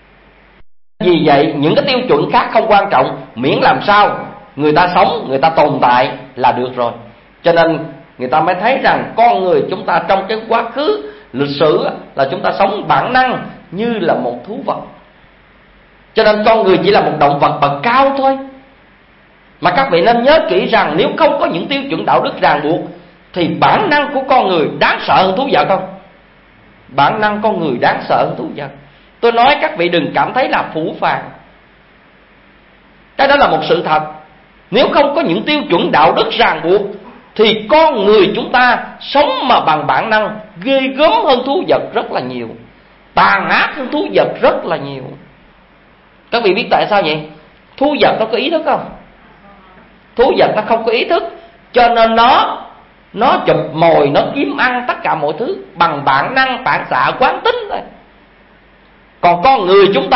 Vì vậy những cái tiêu chuẩn khác không quan trọng, miễn làm sao người ta sống, người ta tồn tại là được rồi. Cho nên người ta mới thấy rằng con người chúng ta trong cái quá khứ lịch sử là chúng ta sống bản năng như là một thú vật. Cho nên con người chỉ là một động vật bậc cao thôi. Mà các vị nên nhớ kỹ rằng nếu không có những tiêu chuẩn đạo đức ràng buộc thì bản năng của con người đáng sợ hơn thú vật không? Bản năng con người đáng sợ hơn thú vật. Tôi nói các vị đừng cảm thấy là phũ phàng. Cái đó là một sự thật. Nếu không có những tiêu chuẩn đạo đức ràng buộc thì con người chúng ta sống mà bằng bản năng ghê gớm hơn thú vật rất là nhiều, tàn ác hơn thú vật rất là nhiều. Các vị biết tại sao vậy? Thú vật nó có ý thức không? Thú vật nó không có ý thức, cho nên nó chụp mồi, nó kiếm ăn tất cả mọi thứ bằng bản năng, phản xạ, quán tính thôi. Còn con người chúng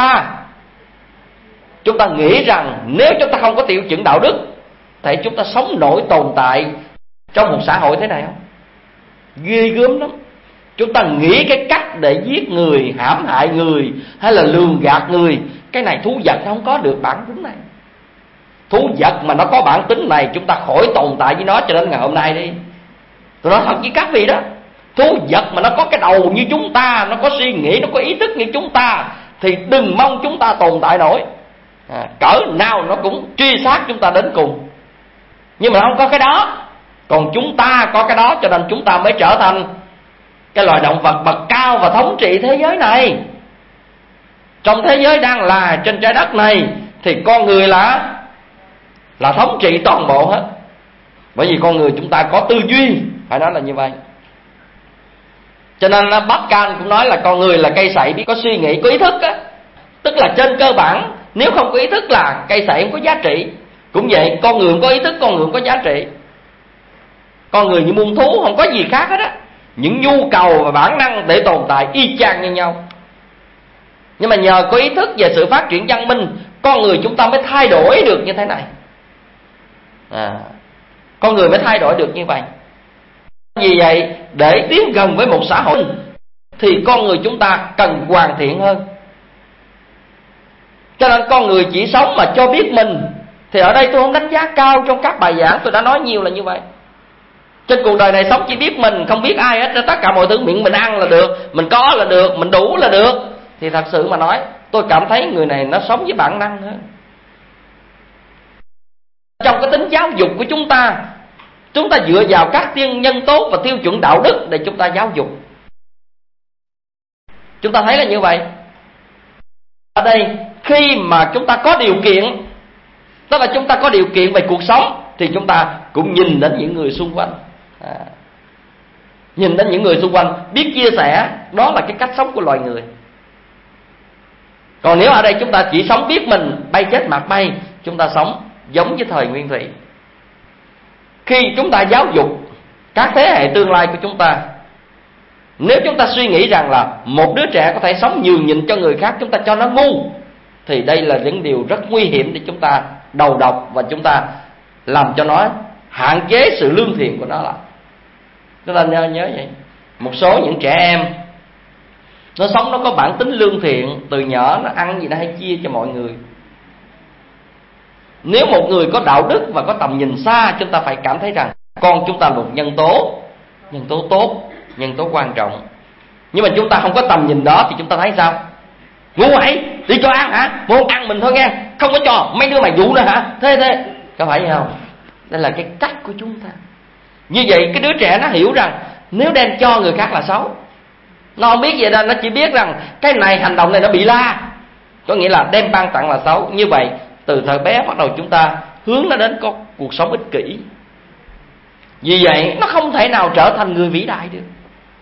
ta nghĩ rằng nếu chúng ta không có tiêu chuẩn đạo đức thì chúng ta sống nổi tồn tại trong một xã hội thế này không? Ghê gớm lắm. Chúng ta nghĩ cái cách để giết người, hãm hại người hay là lường gạt người, cái này thú vật nó không có được bản tính này. Thú vật mà nó có bản tính này, chúng ta khỏi tồn tại với nó cho đến ngày hôm nay đi. Tôi nói thật với các vị đó, thú vật mà nó có cái đầu như chúng ta, nó có suy nghĩ, nó có ý thức như chúng ta, thì đừng mong chúng ta tồn tại nổi. Cỡ nào nó cũng truy sát chúng ta đến cùng. Nhưng mà nó không có cái đó. Còn chúng ta có cái đó, cho nên chúng ta mới trở thành cái loài động vật bậc cao và thống trị thế giới này. Trong thế giới đang là trên trái đất này thì con người là thống trị toàn bộ hết. Bởi vì con người chúng ta có tư duy, phải nói là như vậy. Cho nên Pascal cũng nói là con người là cây sậy biết có suy nghĩ, có ý thức á. Tức là trên cơ bản, nếu không có ý thức là cây sậy không có giá trị. Cũng vậy, con người không có ý thức, con người không có giá trị. Con người như muôn thú, không có gì khác hết á. Những nhu cầu và bản năng để tồn tại y chang như nhau. Nhưng mà nhờ có ý thức về sự phát triển văn minh, con người chúng ta mới thay đổi được như thế này. Con người mới thay đổi được như vậy. Vì vậy, để tiến gần với một xã hội thì con người chúng ta cần hoàn thiện hơn. Cho nên con người chỉ sống mà cho biết mình. Thì ở đây tôi không đánh giá cao, trong các bài giảng tôi đã nói nhiều là như vậy. Trên cuộc đời này sống chỉ biết mình, không biết ai hết. Tất cả mọi thứ miệng mình ăn là được, mình có là được, mình đủ là được. Thì thật sự mà nói, tôi cảm thấy người này nó sống với bản năng hơn. Trong cái tính giáo dục của chúng ta dựa vào các nhân tố và tiêu chuẩn đạo đức để chúng ta giáo dục. Chúng ta thấy là như vậy. Ở đây, khi mà chúng ta có điều kiện, tức là chúng ta có điều kiện về cuộc sống, thì chúng ta cũng nhìn đến những người xung quanh. Nhìn đến những người xung quanh, biết chia sẻ, đó là cái cách sống của loài người. Còn nếu ở đây chúng ta chỉ sống biết mình, bay chết mặt bay, chúng ta sống giống với thời Nguyên Thủy. Khi chúng ta giáo dục các thế hệ tương lai của chúng ta, nếu chúng ta suy nghĩ rằng là một đứa trẻ có thể sống nhường nhịn cho người khác, chúng ta cho nó ngu, thì đây là những điều rất nguy hiểm để chúng ta đầu độc và chúng ta làm cho nó hạn chế sự lương thiện của nó lại. Chúng ta nhớ vậy. Một số những trẻ em nó sống nó có bản tính lương thiện, từ nhỏ nó ăn gì nó hay chia cho mọi người. Nếu một người có đạo đức và có tầm nhìn xa, chúng ta phải cảm thấy rằng con chúng ta là một nhân tố tốt, nhân tố quan trọng. Nhưng mà chúng ta không có tầm nhìn đó thì chúng ta thấy sao? Ngu vậy, đi cho ăn hả? Muốn ăn mình thôi nghe, không có cho mấy đứa mày dụ nữa hả? Thế có phải không? Đây là cái cách của chúng ta. Như vậy cái đứa trẻ nó hiểu rằng nếu đem cho người khác là xấu. Nó không biết vậy đâu, nó chỉ biết rằng cái này, hành động này nó bị la, có nghĩa là đem ban tặng là xấu. Như vậy từ thời bé bắt đầu chúng ta hướng nó đến có cuộc sống ích kỷ. Vì vậy nó không thể nào trở thành người vĩ đại được.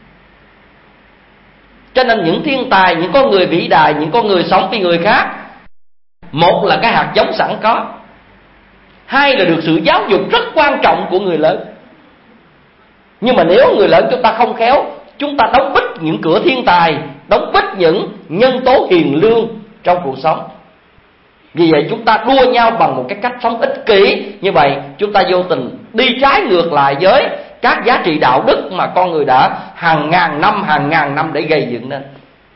Cho nên những thiên tài, những con người vĩ đại, những con người sống vì người khác, một là cái hạt giống sẵn có, hai là được sự giáo dục rất quan trọng của người lớn. Nhưng mà nếu người lớn chúng ta không khéo, chúng ta đóng bít những cửa thiên tài, đóng bít những nhân tố hiền lương trong cuộc sống. Vì vậy chúng ta đua nhau bằng một cái cách sống ích kỷ. Như vậy chúng ta vô tình đi trái ngược lại với các giá trị đạo đức mà con người đã hàng ngàn năm để gây dựng nên.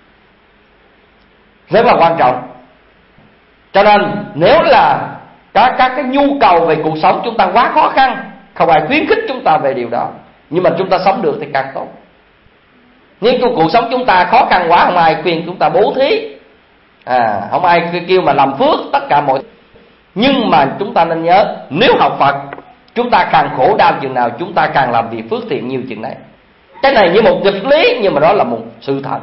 Rất là quan trọng. Cho nên nếu là các cái nhu cầu về cuộc sống chúng ta quá khó khăn, không ai khuyến khích chúng ta về điều đó, nhưng mà chúng ta sống được thì càng tốt. Nếu cuộc sống chúng ta khó khăn quá, không ai khuyên chúng ta bố thí, không ai kêu mà làm phước tất cả mọi. Nhưng mà chúng ta nên nhớ, nếu học Phật, chúng ta càng khổ đau chừng nào, chúng ta càng làm việc phước thiện nhiều chừng đấy. Cái này như một nghịch lý, nhưng mà đó là một sự thật.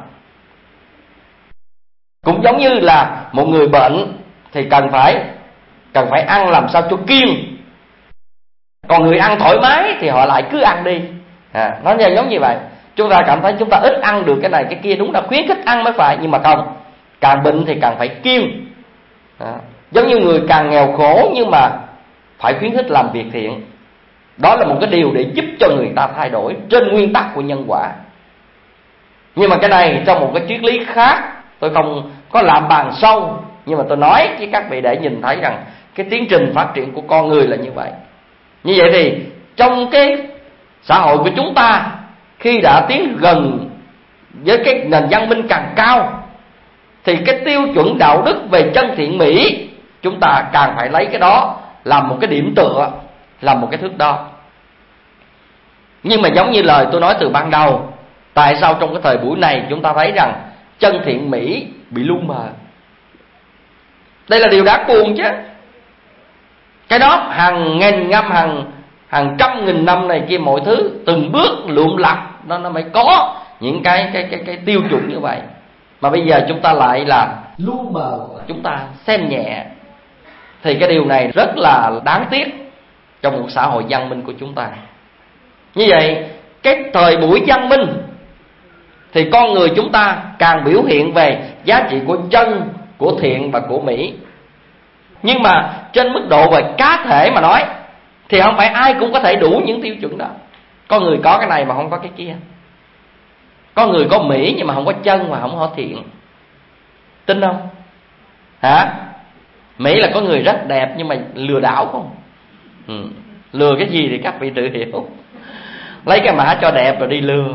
Cũng giống như là một người bệnh thì cần phải ăn làm sao cho kiêng. Còn người ăn thoải mái thì họ lại cứ ăn đi. Nó giống như vậy. Chúng ta cảm thấy chúng ta ít ăn được cái này cái kia, đúng là khuyến khích ăn mới phải, nhưng mà không, càng bệnh thì càng phải kiêng. Giống như người càng nghèo khổ nhưng mà phải khuyến khích làm việc thiện. Đó là một cái điều để giúp cho người ta thay đổi trên nguyên tắc của nhân quả. Nhưng mà cái này trong một cái triết lý khác, tôi không có làm bàn sâu, nhưng mà tôi nói với các vị để nhìn thấy rằng cái tiến trình phát triển của con người là như vậy. Như vậy thì trong cái xã hội của chúng ta, khi đã tiến gần với cái nền văn minh càng cao, thì cái tiêu chuẩn đạo đức về chân thiện mỹ, chúng ta càng phải lấy cái đó làm một cái điểm tựa, làm một cái thước đo. Nhưng mà giống như lời tôi nói từ ban đầu, tại sao trong cái thời buổi này chúng ta thấy rằng chân thiện mỹ bị lu mờ? Đây là điều đáng buồn chứ. Cái đó hàng nghìn năm, hàng trăm nghìn năm này kia, mọi thứ từng bước lượm lặt nó mới có những cái tiêu chuẩn như vậy. Mà bây giờ chúng ta lại là lu mờ, chúng ta xem nhẹ. Thì cái điều này rất là đáng tiếc trong một xã hội văn minh của chúng ta. Như vậy, cái thời buổi văn minh thì con người chúng ta càng biểu hiện về giá trị của chân, của thiện và của mỹ. Nhưng mà trên mức độ về cá thể mà nói thì không phải ai cũng có thể đủ những tiêu chuẩn đó. Có người có cái này mà không có cái kia. Có người có mỹ nhưng mà không có chân và không có thiện. Tin không? Hả? Mỹ là có người rất đẹp nhưng mà lừa đảo không? Lừa cái gì thì các vị tự hiểu. Lấy cái mã cho đẹp rồi đi lừa.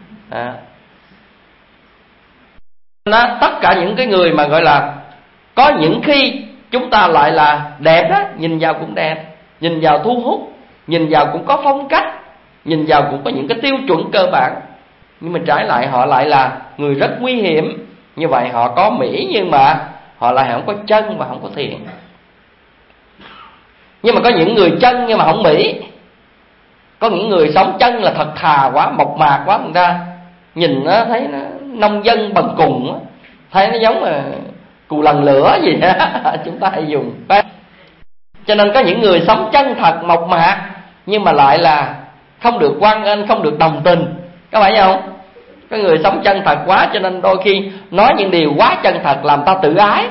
Tất cả những cái người mà gọi là có những khi chúng ta lại là đẹp đó, nhìn vào cũng đẹp, nhìn vào thu hút, nhìn vào cũng có phong cách, nhìn vào cũng có những cái tiêu chuẩn cơ bản. Nhưng mà trái lại họ lại là người rất nguy hiểm. Như vậy họ có mỹ nhưng mà họ lại không có chân và không có thiện. Nhưng mà có những người chân nhưng mà không mỹ. Có những người sống chân là thật thà quá, mộc mạc quá, người ta nhìn nó thấy nó nông dân bần cùng, thấy nó giống là cù lần lửa gì đó. Chúng ta hay dùng. Cho nên có những người sống chân thật mộc mạc nhưng mà lại là không được hoan nghênh, không được đồng tình. Có phải không? Có người sống chân thật quá cho nên đôi khi nói những điều quá chân thật làm ta tự ái,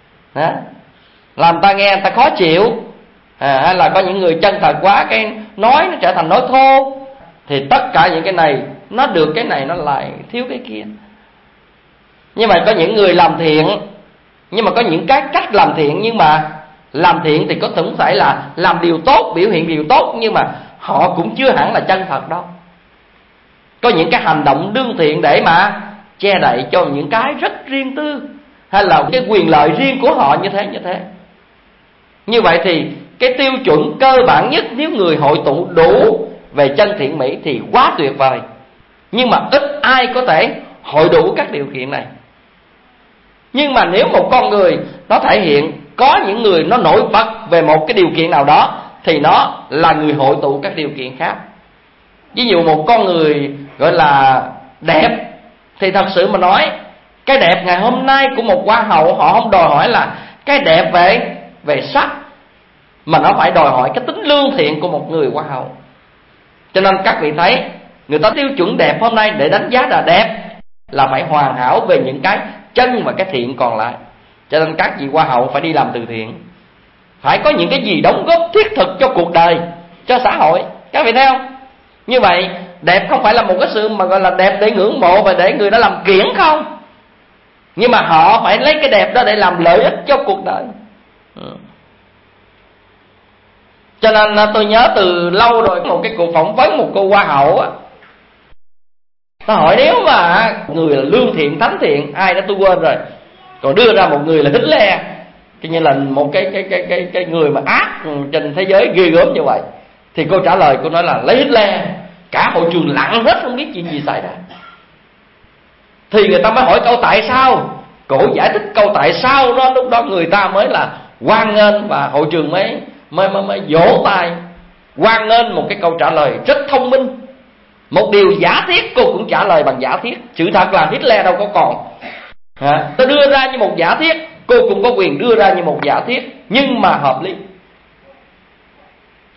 làm ta nghe ta khó chịu. Hay là có những người chân thật quá, cái nói nó trở thành nói thô. Thì tất cả những cái này, nó được cái này nó lại thiếu cái kia. Nhưng mà có những người làm thiện, nhưng mà có những cái cách làm thiện, nhưng mà làm thiện thì có thể không phải là làm điều tốt, biểu hiện điều tốt, nhưng mà họ cũng chưa hẳn là chân thật đâu. Có những cái hành động đương thiện để mà che đậy cho những cái rất riêng tư, hay là cái quyền lợi riêng của họ như thế. Như vậy thì cái tiêu chuẩn cơ bản nhất, nếu người hội tụ đủ về chân thiện mỹ thì quá tuyệt vời. Nhưng mà ít ai có thể hội đủ các điều kiện này. Nhưng mà nếu một con người nó thể hiện, có những người nó nổi bật về một cái điều kiện nào đó, thì nó là người hội tụ các điều kiện khác. Ví dụ một con người gọi là đẹp, thì thật sự mà nói, cái đẹp ngày hôm nay của một hoa hậu, họ không đòi hỏi là cái đẹp về sắc, mà nó phải đòi hỏi cái tính lương thiện của một người hoa hậu. Cho nên các vị thấy, người ta tiêu chuẩn đẹp hôm nay để đánh giá là đẹp là phải hoàn hảo về những cái chân và cái thiện còn lại. Cho nên các vị hoa hậu phải đi làm từ thiện, phải có những cái gì đóng góp thiết thực cho cuộc đời, cho xã hội. Các vị thấy không? Như vậy đẹp không phải là một cái sự mà gọi là đẹp để ngưỡng mộ và để người đó làm kiểng không, nhưng mà họ phải lấy cái đẹp đó để làm lợi ích cho cuộc đời. Cho nên tôi nhớ từ lâu rồi, một cái cuộc phỏng vấn một cô hoa hậu á, ta hỏi nếu mà người là lương thiện thánh thiện, ai đó tôi quên rồi, còn đưa ra một người là Hitler, cái như là một cái người mà ác trên thế giới ghê gớm như vậy, thì cô trả lời, cô nói là lấy Hitler, cả hội trường lặng hết không biết chuyện gì xảy ra. Thì người ta mới hỏi câu tại sao, cổ giải thích câu tại sao đó, lúc đó người ta mới là hoan nghênh, và hội trường mới vỗ tay hoan nghênh một cái câu trả lời rất thông minh. Một điều giả thiết cô cũng trả lời bằng giả thiết. Sự thật là Hitler đâu có còn. Tôi đưa ra như một giả thiết, cô cũng có quyền đưa ra như một giả thiết, nhưng mà hợp lý.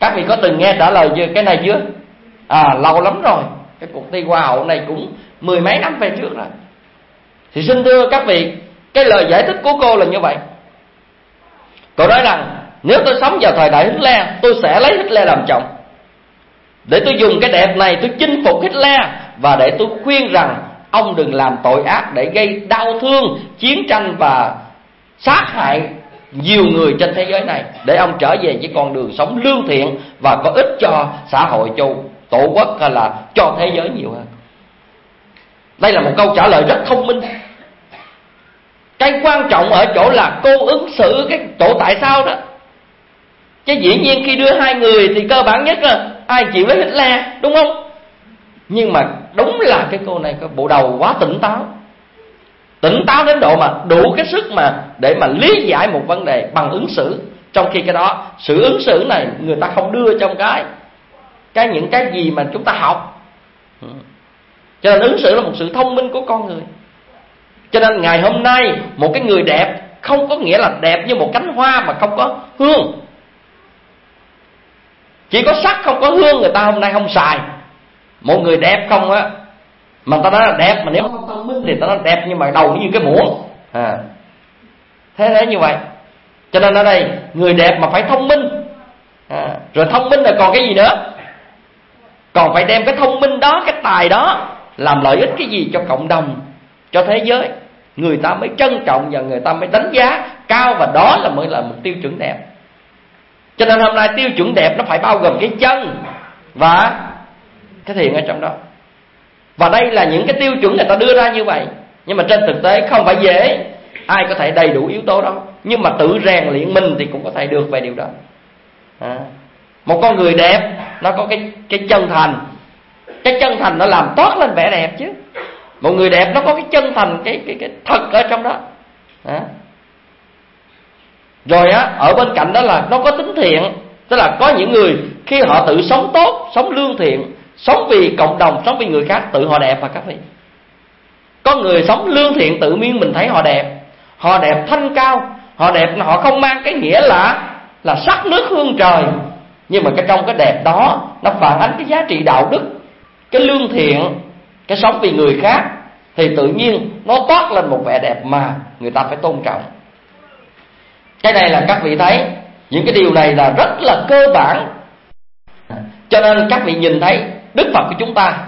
Các vị có từng nghe trả lời cái này chưa? Lâu lắm rồi. Cái cuộc thi hoa hậu này cũng 10 mấy năm về trước rồi. Thì xin thưa các vị, cái lời giải thích của cô là như vậy. Cô nói rằng nếu tôi sống vào thời đại Hitler, tôi sẽ lấy Hitler làm chồng, để tôi dùng cái đẹp này tôi chinh phục Hitler, và để tôi khuyên rằng ông đừng làm tội ác để gây đau thương, chiến tranh và sát hại nhiều người trên thế giới này, để ông trở về với con đường sống lương thiện và có ích cho xã hội, cho tổ quốc hay là cho thế giới nhiều hơn. Đây là một câu trả lời rất thông minh. Cái quan trọng ở chỗ là cô ứng xử cái chỗ tại sao đó. Chứ dĩ nhiên khi đưa hai người thì cơ bản nhất là ai chịu lấy Hitler, đúng không? Nhưng mà đúng là cái cô này có bộ đầu quá tỉnh táo. Tỉnh táo đến độ mà đủ cái sức mà để mà lý giải một vấn đề bằng ứng xử. Trong khi cái đó, sự ứng xử này người ta không đưa trong những cái gì mà chúng ta học. Cho nên ứng xử là một sự thông minh của con người. Cho nên ngày hôm nay một cái người đẹp không có nghĩa là đẹp như một cánh hoa mà không có hương. Chỉ có sắc không có hương người ta hôm nay không xài. Một người đẹp không á, mà người ta nói là đẹp, mà nếu không thông minh thì ta nói đẹp nhưng mà đầu như cái muỗng. Thế như vậy. Cho nên ở đây người đẹp mà phải thông minh. Rồi thông minh là còn cái gì nữa? Còn phải đem cái thông minh đó, cái tài đó làm lợi ích cái gì cho cộng đồng, cho thế giới, người ta mới trân trọng và người ta mới đánh giá cao, và đó là mới là một tiêu chuẩn đẹp. Cho nên hôm nay tiêu chuẩn đẹp nó phải bao gồm cái chân và cái thiện ở trong đó. Và đây là những cái tiêu chuẩn người ta đưa ra như vậy. Nhưng mà trên thực tế không phải dễ ai có thể đầy đủ yếu tố đó. Nhưng mà tự rèn luyện mình thì cũng có thể được về điều đó. Một con người đẹp nó có cái chân thành. Cái chân thành nó làm toát lên vẻ đẹp chứ. Một người đẹp nó có cái chân thành, cái thật ở trong đó. Rồi ở bên cạnh đó là nó có tính thiện. Tức là có những người khi họ tự sống tốt, sống lương thiện, sống vì cộng đồng, sống vì người khác, tự họ đẹp mà các vị. Có người sống lương thiện tự nhiên mình thấy họ đẹp. Họ đẹp thanh cao, họ đẹp, họ không mang cái nghĩa là sắc nước hương trời. Nhưng mà trong cái đẹp đó nó phản ánh cái giá trị đạo đức, cái lương thiện, cái sống vì người khác, thì tự nhiên nó toát lên một vẻ đẹp mà người ta phải tôn trọng. Cái này là các vị thấy, những cái điều này là rất là cơ bản. Cho nên các vị nhìn thấy Đức Phật của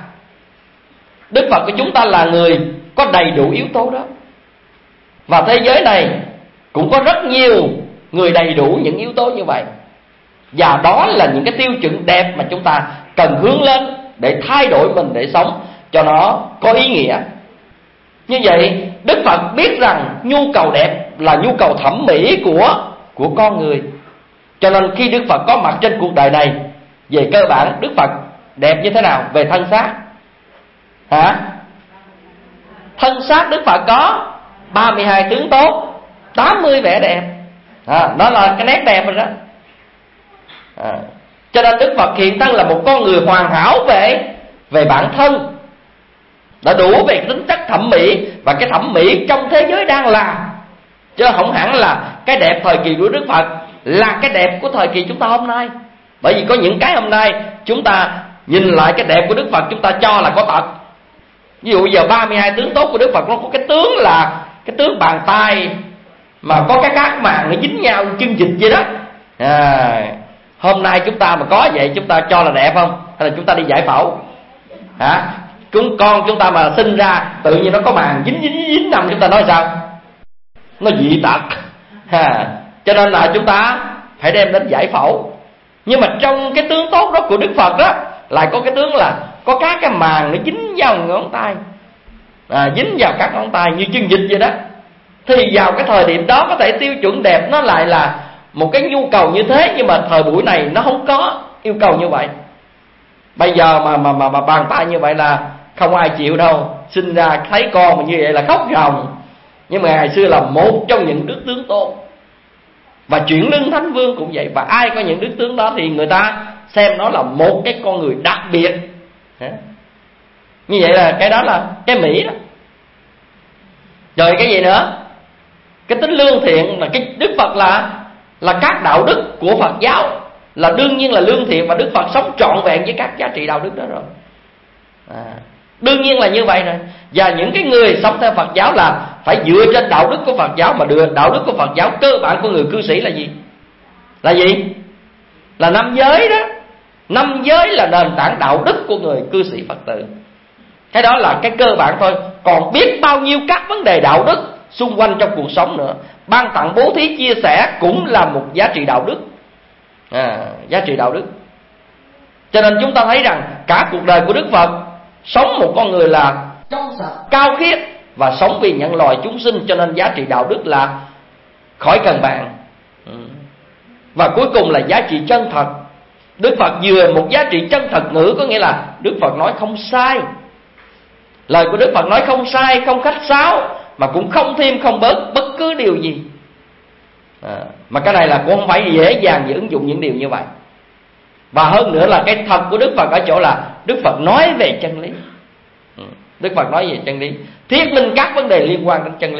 chúng ta là người có đầy đủ yếu tố đó. Và thế giới này cũng có rất nhiều người đầy đủ những yếu tố như vậy. Và đó là những cái tiêu chuẩn đẹp mà chúng ta cần hướng lên để thay đổi mình, để sống cho nó có ý nghĩa. Như vậy Đức Phật biết rằng nhu cầu đẹp là nhu cầu thẩm mỹ của con người. Cho nên khi Đức Phật có mặt trên cuộc đời này, về cơ bản Đức Phật đẹp như thế nào về thân xác? Thân xác Đức Phật có 32 tướng tốt, 80 vẻ đẹp. Đó là cái nét đẹp rồi đó. Cho nên Đức Phật hiện thân là một con người hoàn hảo về bản thân, đã đủ về tính chất thẩm mỹ, và cái thẩm mỹ trong thế giới đang là, chứ không hẳn là cái đẹp thời kỳ của Đức Phật là cái đẹp của thời kỳ chúng ta hôm nay. Bởi vì có những cái hôm nay chúng ta nhìn lại cái đẹp của Đức Phật chúng ta cho là có thật. Ví dụ giờ 32 tướng tốt của Đức Phật nó có cái tướng là cái tướng bàn tay mà có cái các màng nó dính nhau chân dịch vậy đó. Hôm nay chúng ta mà có vậy chúng ta cho là đẹp không? Hay là chúng ta đi giải phẫu? Con chúng ta mà sinh ra tự nhiên nó có màng dính nằm, chúng ta nói sao? Nó dị tật. Cho nên là chúng ta phải đem đến giải phẫu. Nhưng mà trong cái tướng tốt đó của Đức Phật đó lại có cái tướng là có các cái màng nó dính vào ngón tay, dính vào các ngón tay như chân dịch vậy đó. Thì vào cái thời điểm đó có thể tiêu chuẩn đẹp nó lại là một cái nhu cầu như thế. Nhưng mà thời buổi này nó không có yêu cầu như vậy. Bây giờ mà bàn tay như vậy là không ai chịu đâu. Sinh ra thấy con mà như vậy là khóc ròng. Nhưng mà ngày xưa là một trong những đức tướng tốt. Và chuyển lưng Thánh Vương cũng vậy. Và ai có những đức tướng đó thì người ta xem nó là một cái con người đặc biệt. Như vậy là cái đó là cái mỹ đó. Rồi cái gì nữa? Cái tính lương thiện là cái Đức Phật là các đạo đức của Phật giáo. là đương nhiên là lương thiện, và Đức Phật sống trọn vẹn với các giá trị đạo đức đó rồi. Đương nhiên là như vậy rồi. Và những cái người sống theo Phật giáo là phải dựa trên đạo đức của Phật giáo. Mà đạo đức của Phật giáo cơ bản của người cư sĩ là gì? Là gì? Là 5 giới đó. 5 giới là nền tảng đạo đức của người cư sĩ Phật tử. Cái đó là cái cơ bản thôi. Còn biết bao nhiêu các vấn đề đạo đức xung quanh trong cuộc sống nữa. Ban tặng, bố thí, chia sẻ cũng là một giá trị đạo đức. Giá trị đạo đức. Cho nên chúng ta thấy rằng cả cuộc đời của Đức Phật sống một con người là trong sạch, cao khiết và sống vì nhân loại chúng sinh. Cho nên giá trị đạo đức là khỏi cần bàn. Và cuối cùng là giá trị chân thật. Đức Phật vừa một giá trị chân thật ngữ, có nghĩa là Đức Phật nói không sai. Lời của Đức Phật nói không sai, không khách sáo, mà cũng không thêm không bớt bất cứ điều gì. Mà cái này là cũng không phải dễ dàng để ứng dụng những điều như vậy. Và hơn nữa là cái thật của Đức Phật ở chỗ là Đức Phật nói về chân lý. Đức Phật nói về chân lý, thuyết minh các vấn đề liên quan đến chân lý.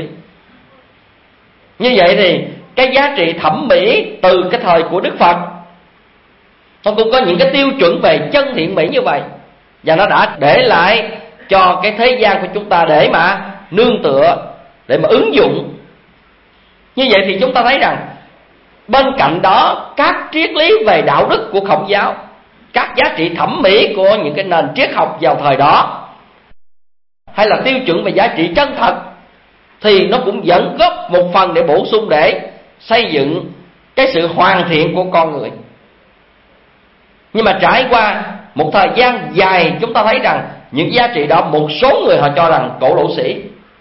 Như vậy thì cái giá trị thẩm mỹ từ cái thời của Đức Phật, nó cũng có những cái tiêu chuẩn về chân thiện mỹ như vậy. Và nó đã để lại cho cái thế gian của chúng ta để mà nương tựa, để mà ứng dụng. Như vậy thì chúng ta thấy rằng bên cạnh đó, các triết lý về đạo đức của Khổng giáo, các giá trị thẩm mỹ của những cái nền triết học vào thời đó, hay là tiêu chuẩn về giá trị chân thật, thì nó cũng vẫn góp một phần để bổ sung, để xây dựng cái sự hoàn thiện của con người. Nhưng mà trải qua một thời gian dài, chúng ta thấy rằng những giá trị đó, một số người họ cho rằng cổ lỗ sĩ,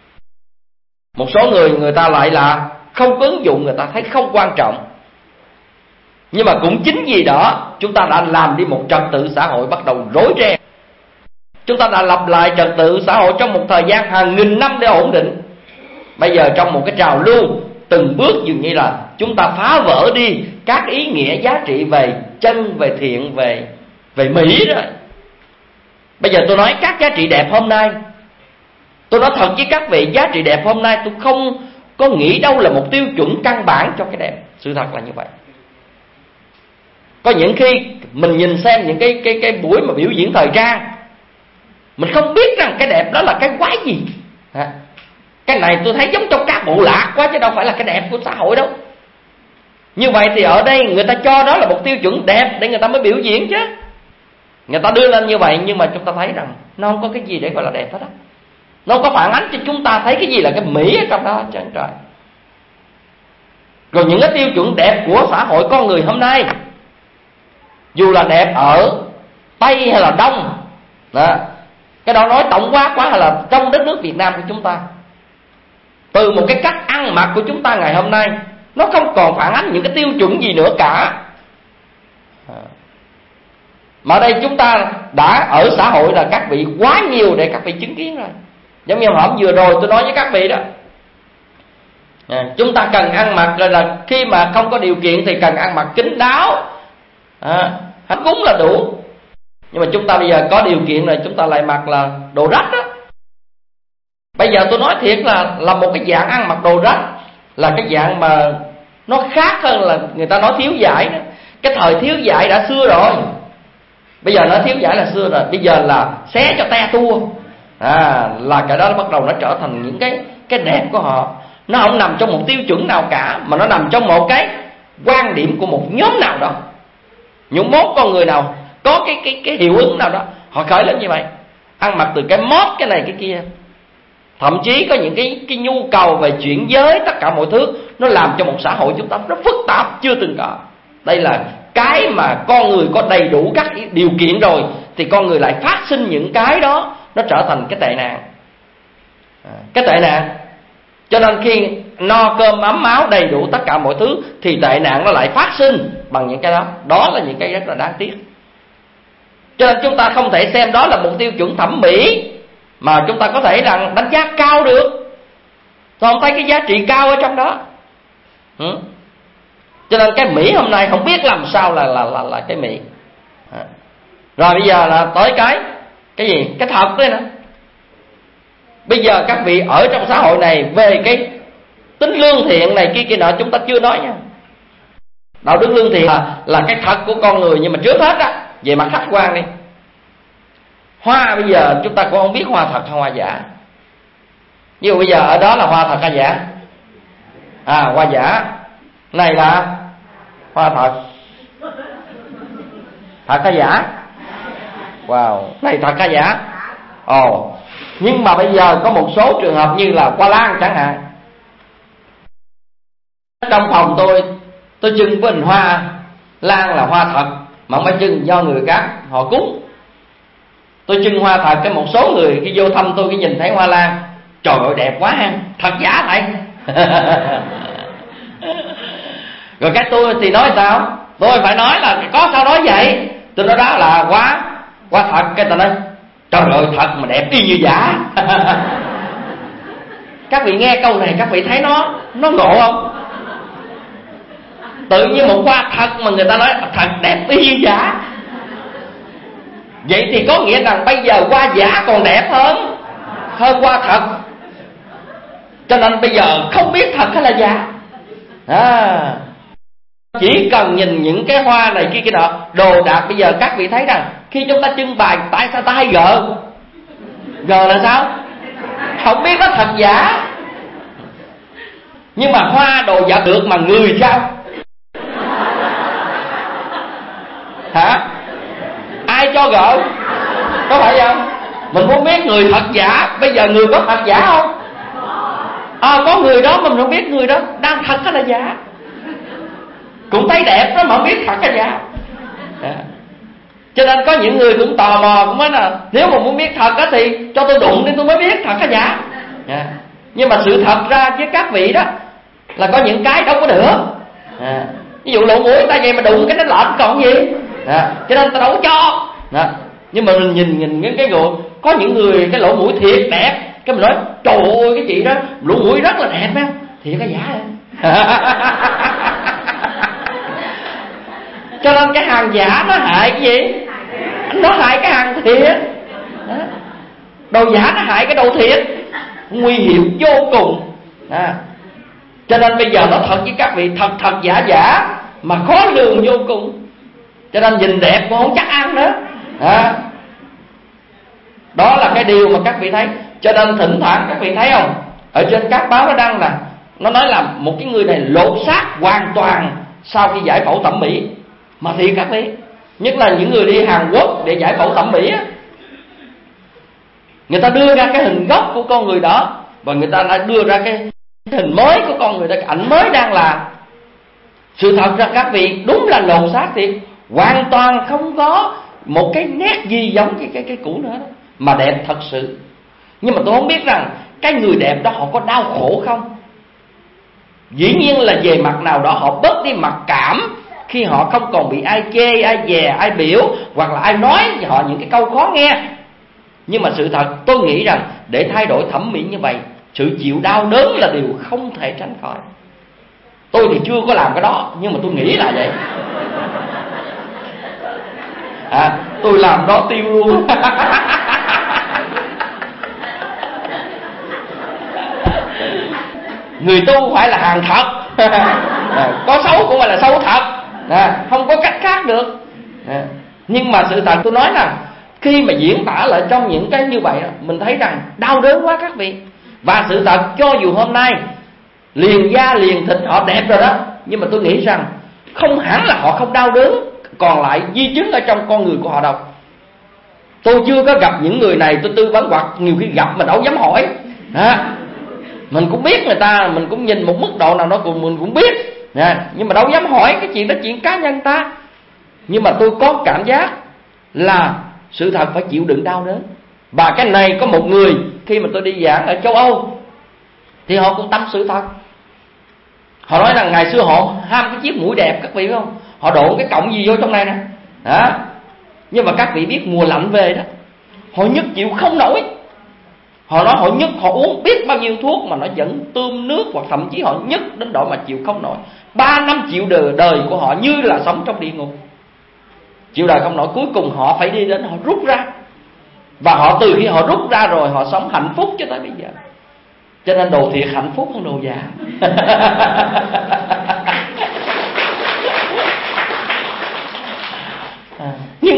một số người ta lại là không có ứng dụng, người ta thấy không quan trọng. Nhưng mà cũng chính vì đó, chúng ta đã làm đi một trật tự xã hội bắt đầu rối ren. Chúng ta đã lập lại trật tự xã hội trong một thời gian hàng nghìn năm để ổn định. Bây giờ trong một cái trào lưu, từng bước dường như là chúng ta phá vỡ đi các ý nghĩa giá trị về chân, về thiện, về mỹ rồi. Bây giờ tôi nói các giá trị đẹp hôm nay, tôi nói thật với các vị, giá trị đẹp hôm nay tôi không có nghĩ đâu là một tiêu chuẩn căn bản cho cái đẹp. Sự thật là như vậy. Có những khi mình nhìn xem những cái buổi mà biểu diễn thời trang, mình không biết rằng cái đẹp đó là cái quái gì. Cái này tôi thấy giống trong các bộ lạc quá, chứ đâu phải là cái đẹp của xã hội đâu. Như vậy thì ở đây người ta cho đó là một tiêu chuẩn đẹp để người ta mới biểu diễn chứ. Người ta đưa lên như vậy, nhưng mà chúng ta thấy rằng nó không có cái gì để gọi là đẹp hết á. Nó không có phản ánh cho chúng ta thấy cái gì là cái mỹ ở trong đó hết trơn trời. Rồi những cái tiêu chuẩn đẹp của xã hội con người hôm nay, dù là đẹp ở Tây hay là Đông đó, cái đó nói tổng quát quá, hay là trong đất nước Việt Nam của chúng ta, từ một cái cách ăn mặc của chúng ta ngày hôm nay, nó không còn phản ánh những cái tiêu chuẩn gì nữa cả. Mà ở đây chúng ta đã ở xã hội là các vị quá nhiều để các vị chứng kiến rồi. Giống như hôm vừa rồi tôi nói với các vị đó, chúng ta cần ăn mặc là khi mà không có điều kiện thì cần ăn mặc kín đáo, hết cúng là đủ. Nhưng mà chúng ta bây giờ có điều kiện rồi, chúng ta lại mặc là đồ rách đó. Bây giờ tôi nói thiệt là một cái dạng ăn mặc đồ rách là cái dạng mà nó khác hơn là người ta nói thiếu vải đó. Cái thời thiếu vải đã xưa rồi. Bây giờ nói thiếu vải là xưa rồi. Bây giờ là xé cho te tua, là cái đó bắt đầu nó trở thành những cái đẹp của họ. Nó không nằm trong một tiêu chuẩn nào cả, mà nó nằm trong một cái quan điểm của một nhóm nào đó. Những mốt con người nào có cái hiệu ứng nào đó, họ khởi lên như vậy, ăn mặc từ cái mót cái này cái kia. Thậm chí có những cái nhu cầu về chuyển giới, tất cả mọi thứ, nó làm cho một xã hội chúng ta rất phức tạp chưa từng có. Đây là cái mà con người có đầy đủ các điều kiện rồi, thì con người lại phát sinh những cái đó, nó trở thành cái tệ nạn. Cái tệ nạn. Cho nên khi no cơm ấm áo đầy đủ tất cả mọi thứ, thì tệ nạn nó lại phát sinh bằng những cái đó. Đó là những cái rất là đáng tiếc. Cho nên chúng ta không thể xem đó là một tiêu chuẩn thẩm mỹ mà chúng ta có thể rằng đánh giá cao được. Tôi không thấy cái giá trị cao ở trong đó. Cho nên cái mỹ hôm nay không biết làm sao là cái mỹ. Rồi bây giờ là tới cái gì? Cái thật đấy nè. Bây giờ các vị ở trong xã hội này, về cái tính lương thiện này kia nọ chúng ta chưa nói nha. Đạo đức lương thiện là cái thật của con người. Nhưng mà trước hết á, về mặt khách quan đi, hoa bây giờ chúng ta cũng không biết hoa thật hay hoa giả. Ví dụ bây giờ ở đó là hoa thật hay giả? Hoa giả. Này là hoa thật. Thật hay giả? Wow, này thật hay giả? Nhưng mà bây giờ có một số trường hợp như là hoa lan chẳng hạn. Trong phòng tôi trưng với hình hoa lan là hoa thật, mà không phải trưng do người khác họ cúng. Tôi trưng hoa thật, cái một số người khi vô thăm tôi, khi nhìn thấy hoa lan, trời ơi đẹp quá ha, thật giả thầy. Rồi cái tôi thì nói sao? Tôi phải nói là có sao nói vậy. Tôi nói đó là hoa thật. Cái tôi nói trời ơi thật mà đẹp y như giả. Các vị nghe câu này các vị thấy nó ngộ không? Tự nhiên một hoa thật mà người ta nói thật đẹp y như giả. Vậy thì có nghĩa rằng bây giờ hoa giả còn đẹp hơn hoa thật. Cho nên bây giờ không biết thật hay là giả. Chỉ cần nhìn những cái hoa này kia nọ, đồ đạc bây giờ các vị thấy rằng khi chúng ta trưng bày, tại sao ta hay gờ là sao? Không biết nó thật giả. Nhưng mà hoa đồ giả được mà người sao? Hả? Ai cho gỡ? Có phải không? Mình muốn biết người thật giả. Bây giờ người có thật giả không? Có người đó mà mình không biết người đó đang thật hay là giả. Cũng thấy đẹp đó mà không biết thật hay giả. Cho nên có những người cũng tò mò, cũng nói là nếu mà muốn biết thật á thì cho tôi đụng đi tôi mới biết thật hay giả. Nhưng mà sự thật ra với các vị đó là có những cái đâu có được. Ví dụ lỗ mũi ta vậy mà đụng cái nó lợn còn gì. Cho nên ta đâu có cho. Nhưng mà mình nhìn cái người, có những người cái lỗ mũi thiệt đẹp, cái mình nói trời ơi cái chị đó lỗ mũi rất là đẹp á, thì cái giả vậy. Cho nên cái hàng giả nó hại cái gì? Nó hại cái hàng thiệt. Đồ giả nó hại cái đồ thiệt, nguy hiểm vô cùng. Cho nên bây giờ nó thật với các vị, thật giả mà khó lường vô cùng. Cho nên nhìn đẹp cũng không chắc ăn nữa. Đó là cái điều mà các vị thấy. Cho nên thỉnh thoảng các vị thấy không, ở trên các báo nó đăng là nó nói là một cái người này lột xác hoàn toàn sau khi giải phẫu thẩm mỹ. Mà thiệt các vị, nhất là những người đi Hàn Quốc để giải phẫu thẩm mỹ á, người ta đưa ra cái hình gốc của con người đó, và người ta đã đưa ra cái hình mới của con người đó, cái ảnh mới đang là. Sự thật ra các vị đúng là lột xác thiệt, hoàn toàn không có một cái nét gì giống cái cũ nữa đó, mà đẹp thật sự. Nhưng mà tôi không biết rằng cái người đẹp đó họ có đau khổ không. Dĩ nhiên là về mặt nào đó họ bớt đi mặc cảm khi họ không còn bị ai chê, ai dè, ai biểu, hoặc là ai nói với họ những cái câu khó nghe. Nhưng mà sự thật tôi nghĩ rằng để thay đổi thẩm mỹ như vậy, sự chịu đau đớn là điều không thể tránh khỏi. Tôi thì chưa có làm cái đó, nhưng mà tôi nghĩ là vậy. Tôi làm đó tiêu luôn. Người tu phải là hàng thật. Có xấu cũng phải là xấu thật. Không có cách khác được. Nhưng mà sự thật tôi nói rằng khi mà diễn tả lại trong những cái như vậy, mình thấy rằng đau đớn quá các vị. Và sự thật cho dù hôm nay liền da liền thịt họ đẹp rồi đó, nhưng mà tôi nghĩ rằng không hẳn là họ không đau đớn còn lại di chứng ở trong con người của họ đâu. Tôi chưa có gặp những người này tôi tư vấn, hoặc nhiều khi gặp mình đâu dám hỏi. Mình cũng biết người ta, mình cũng nhìn một mức độ nào đó mình cũng biết, nhưng mà đâu dám hỏi cái chuyện đó, chuyện cá nhân ta. Nhưng mà tôi có cảm giác là sự thật phải chịu đựng đau đớn. Và cái này có một người khi mà tôi đi giảng ở châu Âu thì họ cũng tâm sự thật. Họ nói rằng ngày xưa họ ham cái chiếc mũi đẹp, các vị biết không? Họ đổ cái cọng gì vô trong này nè. Nhưng mà các vị biết mùa lạnh về đó, họ nhức chịu không nổi. Họ nói họ nhức, họ uống biết bao nhiêu thuốc mà nó vẫn tươm nước, hoặc thậm chí họ nhức đến độ mà chịu không nổi. 3 năm chịu đời của họ như là sống trong địa ngục. Chịu đời không nổi, cuối cùng họ phải đi đến họ rút ra. Và họ từ khi họ rút ra rồi họ sống hạnh phúc cho tới bây giờ. Cho nên đồ thiệt hạnh phúc hơn đồ giả.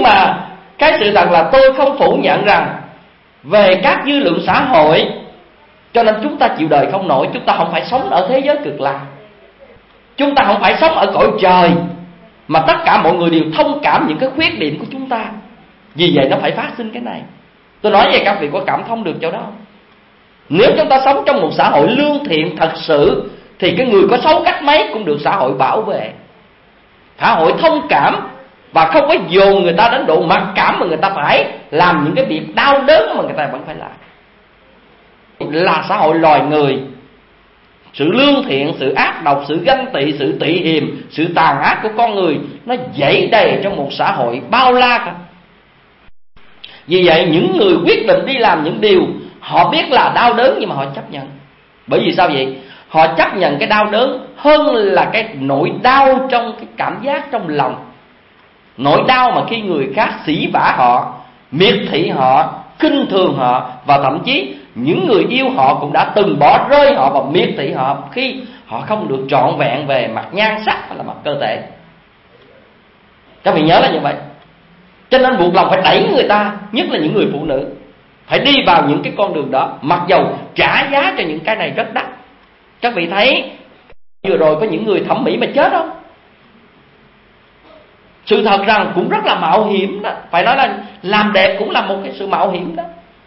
mà cái sự thật là tôi không phủ nhận rằng về các dư luận xã hội, cho nên chúng ta chịu đời không nổi. Chúng ta không phải sống ở thế giới cực lạc, chúng ta không phải sống ở cõi trời, mà tất cả mọi người đều thông cảm những cái khuyết điểm của chúng ta. Vì vậy nó phải phát sinh cái này. Tôi nói vậy các vị có cảm thông được chỗ đó không? Nếu chúng ta sống trong một xã hội lương thiện thật sự, thì cái người có xấu cách mấy cũng được xã hội bảo vệ. Xã hội thông cảm và không có dồn người ta đến độ mặc cảm mà người ta phải làm những cái việc đau đớn mà người ta vẫn phải làm. Là xã hội loài người, sự lương thiện, sự ác độc, sự ganh tị, sự tị hiềm, sự tàn ác của con người nó dẫy đầy trong một xã hội bao la cả. Vì vậy những người quyết định đi làm những điều họ biết là đau đớn nhưng mà họ chấp nhận. Bởi vì sao vậy? Họ chấp nhận cái đau đớn hơn là cái nỗi đau trong cái cảm giác trong lòng. Nỗi đau mà khi người khác sỉ vả họ, miệt thị họ, khinh thường họ, và thậm chí những người yêu họ cũng đã từng bỏ rơi họ và miệt thị họ khi họ không được trọn vẹn về mặt nhan sắc hay là mặt cơ thể. Các vị nhớ là như vậy. Cho nên buộc lòng phải đẩy người ta, nhất là những người phụ nữ, phải đi vào những cái con đường đó, mặc dầu trả giá cho những cái này rất đắt. Các vị thấy vừa rồi có những người thẩm mỹ mà chết không? Sự thật rằng cũng rất là mạo hiểm đó. Phải nói là làm đẹp cũng là một cái sự mạo hiểm đó.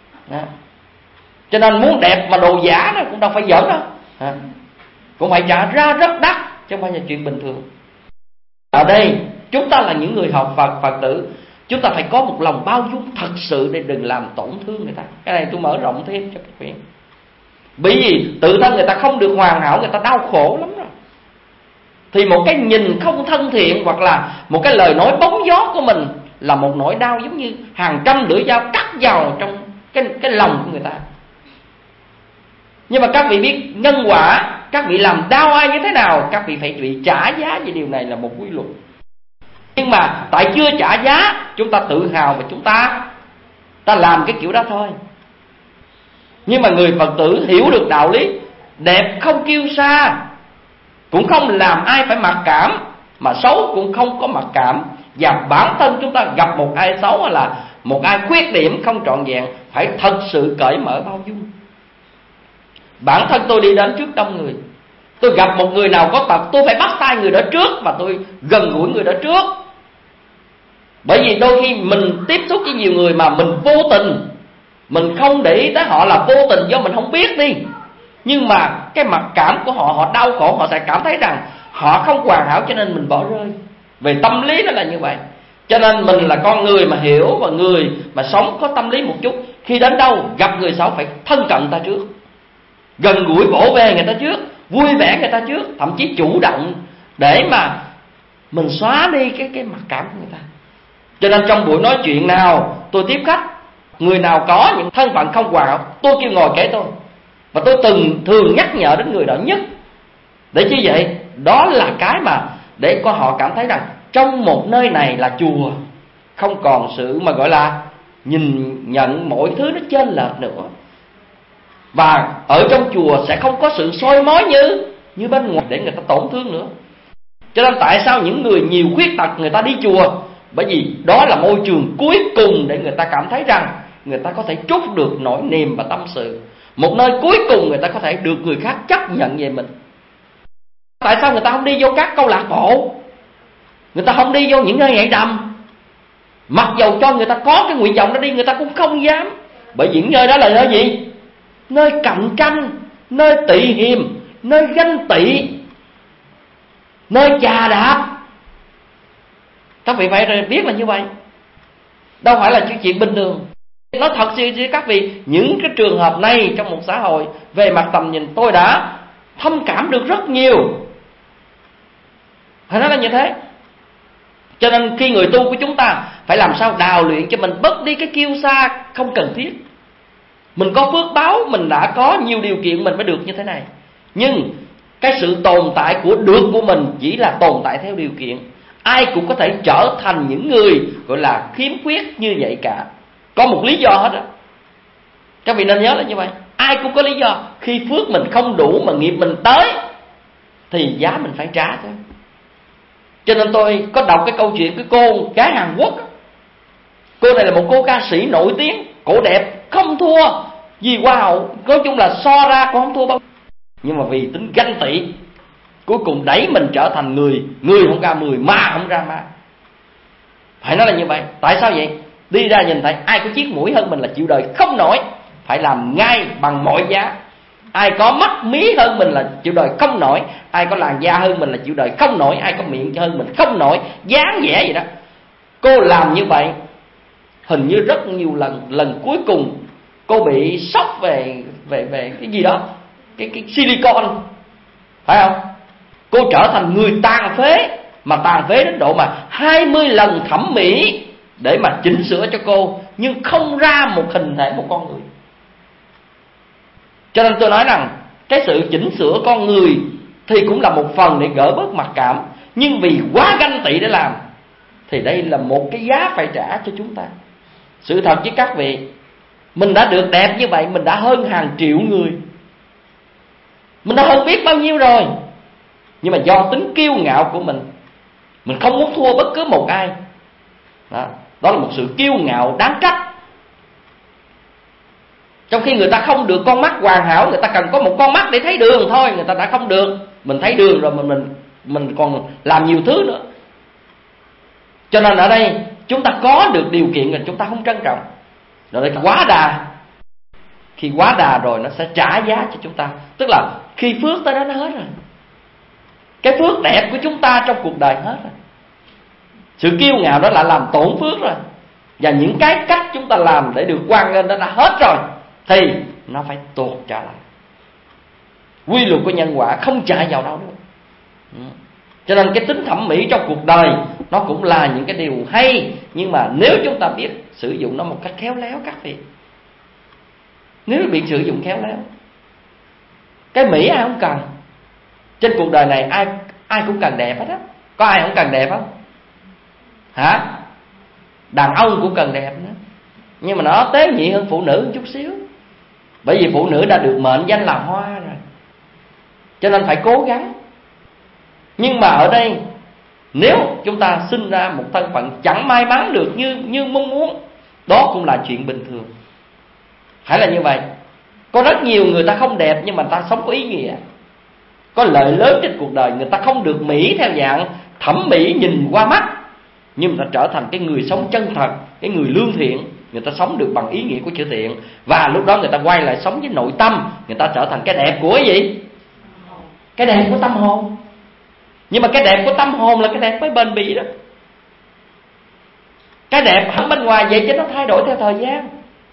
Cho nên muốn đẹp mà đồ giả đó cũng đâu phải giỡn đâu. Cũng phải trả ra rất đắt, chứ không phải là chuyện bình thường. Ở đây chúng ta là những người học Phật tử, chúng ta phải có một lòng bao dung thật sự để đừng làm tổn thương người ta. Cái này tôi mở rộng thêm cho các vị. Bởi vì tự thân người ta không được hoàn hảo, người ta đau khổ lắm rồi. Thì một cái nhìn không thân thiện hoặc là một cái lời nói bóng gió của mình là một nỗi đau giống như hàng trăm lưỡi dao cắt vào trong cái lòng của người ta. Nhưng mà các vị biết nhân quả, các vị làm đau ai như thế nào, các vị phải bị trả giá về điều này là một quy luật. Nhưng mà tại chưa trả giá, chúng ta tự hào và chúng ta làm cái kiểu đó thôi. Nhưng mà người Phật tử hiểu được đạo lý đẹp không kiêu sa, cũng không làm ai phải mặc cảm, mà xấu cũng không có mặc cảm. Và bản thân chúng ta gặp một ai xấu hay là một ai khuyết điểm không trọn vẹn, phải thật sự cởi mở bao dung. Bản thân tôi đi đến trước đông người, tôi gặp một người nào có tật, tôi phải bắt tay người đó trước và tôi gần gũi người đó trước. Bởi vì đôi khi mình tiếp xúc với nhiều người mà mình vô tình, mình không để ý tới họ là vô tình do mình không biết đi. Nhưng mà cái mặc cảm của họ, họ đau khổ, họ sẽ cảm thấy rằng họ không hoàn hảo cho nên mình bỏ rơi. Về tâm lý nó là như vậy. Cho nên mình là con người mà hiểu và người mà sống có tâm lý một chút, khi đến đâu gặp người xấu phải thân cận người ta trước, gần gũi vỗ về người ta trước, vui vẻ người ta trước, thậm chí chủ động để mà mình xóa đi cái mặc cảm của người ta. Cho nên trong buổi nói chuyện nào tôi tiếp khách, người nào có những thân phận không hoàn hảo, tôi kêu ngồi kể tôi. Và tôi thường nhắc nhở đến người đó nhất. Để chi vậy? Đó là cái mà để có họ cảm thấy rằng trong một nơi này là chùa, không còn sự mà gọi là nhìn nhận mọi thứ nó chênh lệch nữa. Và ở trong chùa sẽ không có sự soi mói như bên ngoài để người ta tổn thương nữa. Cho nên tại sao những người nhiều khuyết tật người ta đi chùa? Bởi vì đó là môi trường cuối cùng để người ta cảm thấy rằng người ta có thể trút được nỗi niềm và tâm sự. Một nơi cuối cùng người ta có thể được người khác chấp nhận về mình. Tại sao người ta không đi vô các câu lạc bộ, người ta không đi vô những nơi nhảy đầm? Mặc dầu cho người ta có cái nguyện vọng đó đi, người ta cũng không dám. Bởi vì những nơi đó là nơi gì? Nơi cạnh tranh, nơi tị hiềm, nơi ganh tị, nơi chà đạp. Các vị phải biết là như vậy, đâu phải là chuyện bình thường. Nói thật sự với các vị, những cái trường hợp này trong một xã hội về mặt tầm nhìn tôi đã thông cảm được rất nhiều. Phải nói là như thế. Cho nên khi người tu của chúng ta phải làm sao đào luyện cho mình bớt đi cái kiêu sa không cần thiết. Mình có phước báo, mình đã có nhiều điều kiện mình mới được như thế này. Nhưng cái sự tồn tại của được của mình chỉ là tồn tại theo điều kiện. Ai cũng có thể trở thành những người gọi là khiếm khuyết như vậy cả. Có một lý do hết á. Các vị nên nhớ là như vậy. Ai cũng có lý do. Khi phước mình không đủ mà nghiệp mình tới thì giá mình phải trả thôi. Cho nên tôi có đọc cái câu chuyện cái cô gái Hàn Quốc á. Cô này là một cô ca sĩ nổi tiếng, cổ đẹp không thua gì Hoa hậu, nói chung là so ra cũng không thua bao. Nhưng mà vì tính ganh tị, cuối cùng đẩy mình trở thành người không ra 10, ma không ra ma. Phải nói là như vậy. Tại sao vậy? Đi ra nhìn thấy ai có chiếc mũi hơn mình là chịu đời không nổi, phải làm ngay bằng mọi giá. Ai có mắt mí hơn mình là chịu đời không nổi, ai có làn da hơn mình là chịu đời không nổi, ai có miệng hơn mình không nổi, dáng vẻ gì đó. Cô làm như vậy hình như rất nhiều lần. Lần cuối cùng cô bị sốc về cái gì đó, cái silicon, phải không? Cô trở thành người tàn phế, mà tàn phế đến độ mà 20 lần thẩm mỹ để mà chỉnh sửa cho cô, nhưng không ra một hình thể một con người. Cho nên tôi nói rằng cái sự chỉnh sửa con người thì cũng là một phần để gỡ bớt mặc cảm, nhưng vì quá ganh tị để làm thì đây là một cái giá phải trả cho chúng ta. Sự thật với các vị, mình đã được đẹp như vậy, mình đã hơn hàng triệu người, mình đã hơn biết bao nhiêu rồi. Nhưng mà do tính kiêu ngạo của mình không muốn thua bất cứ một ai. Đó là một sự kiêu ngạo đáng trách. Trong khi người ta không được con mắt hoàn hảo, người ta cần có một con mắt để thấy đường thôi, người ta đã không được. Mình thấy đường rồi mà mình còn làm nhiều thứ nữa. Cho nên ở đây chúng ta có được điều kiện rồi chúng ta không trân trọng. Rồi quá đà. Khi quá đà rồi nó sẽ trả giá cho chúng ta. Tức là khi phước tới đó nó hết rồi. Cái phước đẹp của chúng ta trong cuộc đời hết rồi. Sự kiêu ngạo đó là làm tổn phước rồi. Và những cái cách chúng ta làm để được hoan nghênh đó đã hết rồi, thì nó phải tuột trở lại. Quy luật của nhân quả không chạy vào đâu được. Cho nên cái tính thẩm mỹ trong cuộc đời nó cũng là những cái điều hay. Nhưng mà nếu chúng ta biết sử dụng nó một cách khéo léo các vị, nếu biết sử dụng khéo léo, cái mỹ ai không cần. Trên cuộc đời này ai cũng cần đẹp hết á. Có ai không cần đẹp không? Hả? Đàn ông cũng cần đẹp nữa, nhưng mà nó tế nhị hơn phụ nữ một chút xíu. Bởi vì phụ nữ đã được mệnh danh là hoa rồi, cho nên phải cố gắng. Nhưng mà ở đây, nếu chúng ta sinh ra một thân phận chẳng may mắn được như mong muốn, đó cũng là chuyện bình thường. Phải là như vậy. Có rất nhiều người ta không đẹp nhưng mà ta sống có ý nghĩa, có lợi lớn trên cuộc đời. Người ta không được mỹ theo dạng thẩm mỹ nhìn qua mắt, nhưng mà ta trở thành cái người sống chân thật, cái người lương thiện. Người ta sống được bằng ý nghĩa của chữ thiện. Và lúc đó người ta quay lại sống với nội tâm. Người ta trở thành cái đẹp của cái gì? Cái đẹp của tâm hồn. Nhưng mà cái đẹp của tâm hồn là cái đẹp mới bền bỉ đó. Cái đẹp hẳn bên ngoài vậy chứ nó thay đổi theo thời gian.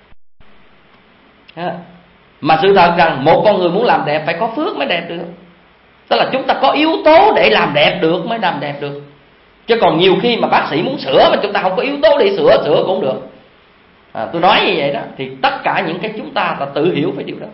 Mà sự thật rằng một con người muốn làm đẹp phải có phước mới đẹp được. Tức là chúng ta có yếu tố để làm đẹp được mới làm đẹp được. Chứ còn nhiều khi mà bác sĩ muốn sửa mà chúng ta không có yếu tố để sửa cũng được. Tôi nói như vậy đó. Thì tất cả những cái chúng ta tự hiểu về điều đó.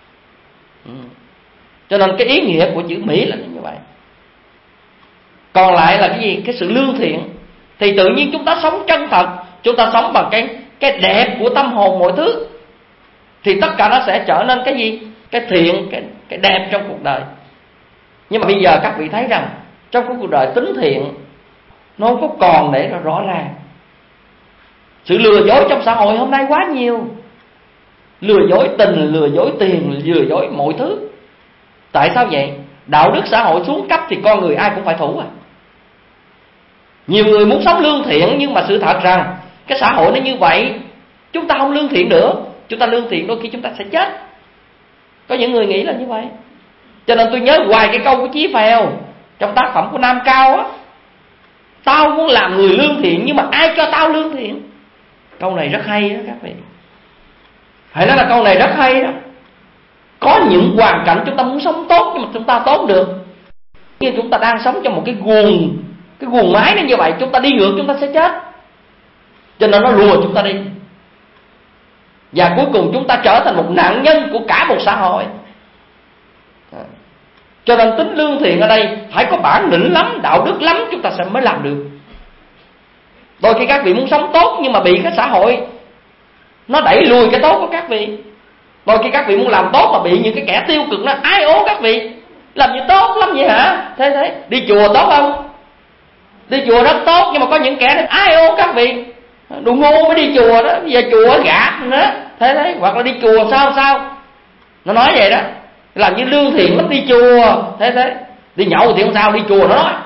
Cho nên cái ý nghĩa của chữ mỹ là như vậy. Còn lại là cái gì? Cái sự lương thiện. Thì tự nhiên chúng ta sống chân thật, chúng ta sống bằng cái đẹp của tâm hồn mọi thứ, thì tất cả nó sẽ trở nên cái gì? Cái thiện, cái đẹp trong cuộc đời. Nhưng mà bây giờ các vị thấy rằng trong cuộc đời tính thiện nó không có còn để rõ ràng. Sự lừa dối trong xã hội hôm nay quá nhiều. Lừa dối tình, lừa dối tiền, lừa dối mọi thứ. Tại sao vậy? Đạo đức xã hội xuống cấp thì con người ai cũng phải thủ. Nhiều người muốn sống lương thiện, nhưng mà sự thật rằng cái xã hội nó như vậy, chúng ta không lương thiện nữa. Chúng ta lương thiện đôi khi chúng ta sẽ chết. Có những người nghĩ là như vậy. Cho nên tôi nhớ hoài cái câu của Chí Phèo trong tác phẩm của Nam Cao á: tao muốn làm người lương thiện, nhưng mà ai cho tao lương thiện? Câu này rất hay đó các vị. Phải nói là câu này rất hay đó. Có những hoàn cảnh chúng ta muốn sống tốt, nhưng mà chúng ta tốt được. Nhưng chúng ta đang sống trong một cái guồng máy nó như vậy, chúng ta đi ngược chúng ta sẽ chết. Cho nên nó lùa chúng ta đi. Và cuối cùng chúng ta trở thành một nạn nhân của cả một xã hội. Cho nên tính lương thiện ở đây phải có bản lĩnh lắm, đạo đức lắm chúng ta sẽ mới làm được. Đôi khi các vị muốn sống tốt nhưng mà bị cái xã hội nó đẩy lùi cái tốt của các vị. Đôi khi các vị muốn làm tốt mà bị những cái kẻ tiêu cực nó ái ố các vị. Làm gì tốt lắm vậy hả? Thế đi chùa tốt không? Đi chùa rất tốt, nhưng mà có những kẻ nó ái ố các vị. Đồ ngu mới đi chùa đó, bây giờ chùa gạt nữa, thế đấy, hoặc là đi chùa sao nó nói vậy đó, làm như lương thiện lắm, đi chùa thế đi nhậu thì không sao, đi chùa nó nói.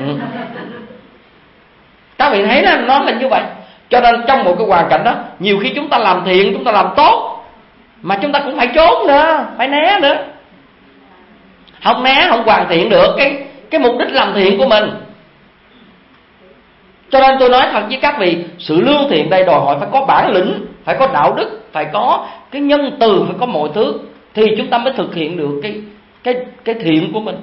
Các vị thấy đó, nó là như vậy. Cho nên trong một cái hoàn cảnh đó, nhiều khi chúng ta làm thiện, chúng ta làm tốt, mà chúng ta cũng phải trốn nữa, phải né nữa. Không né không hoàn thiện được cái mục đích làm thiện của mình. Cho nên tôi nói thật với các vị, sự lương thiện đây đòi hỏi phải có bản lĩnh, phải có đạo đức, phải có cái nhân từ, phải có mọi thứ, thì chúng ta mới thực hiện được cái thiện của mình.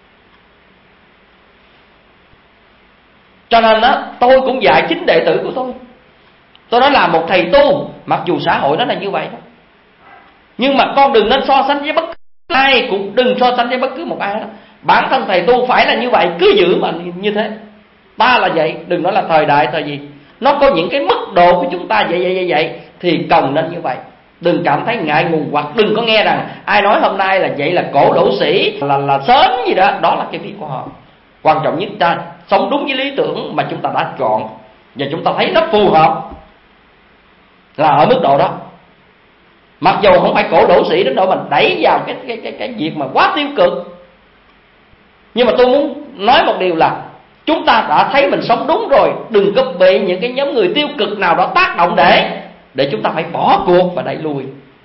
Cho nên đó, tôi cũng dạy chính đệ tử của tôi nói là một thầy tu, mặc dù xã hội nó là như vậy đó, nhưng mà con đừng nên so sánh với bất cứ ai, cũng đừng so sánh với bất cứ một ai đó. Bản thân thầy tu phải là như vậy, cứ giữ mà như thế. Ta là vậy, đừng nói là thời đại thời gì, nó có những cái mức độ của chúng ta vậy thì cần nên như vậy. Đừng cảm thấy ngại ngùng, hoặc đừng có nghe rằng ai nói hôm nay là vậy là cổ đổ sĩ, là sến gì đó, đó là cái việc của họ. Quan trọng nhất ta sống đúng với lý tưởng mà chúng ta đã chọn, và chúng ta thấy nó phù hợp là ở mức độ đó. Mặc dù không phải cổ đổ sĩ đến độ mình đẩy vào cái việc mà quá tiêu cực, nhưng mà tôi muốn nói một điều là chúng ta đã thấy mình sống đúng rồi, đừng có bị những cái nhóm người tiêu cực nào đó tác động để chúng ta phải bỏ cuộc và đẩy lùi.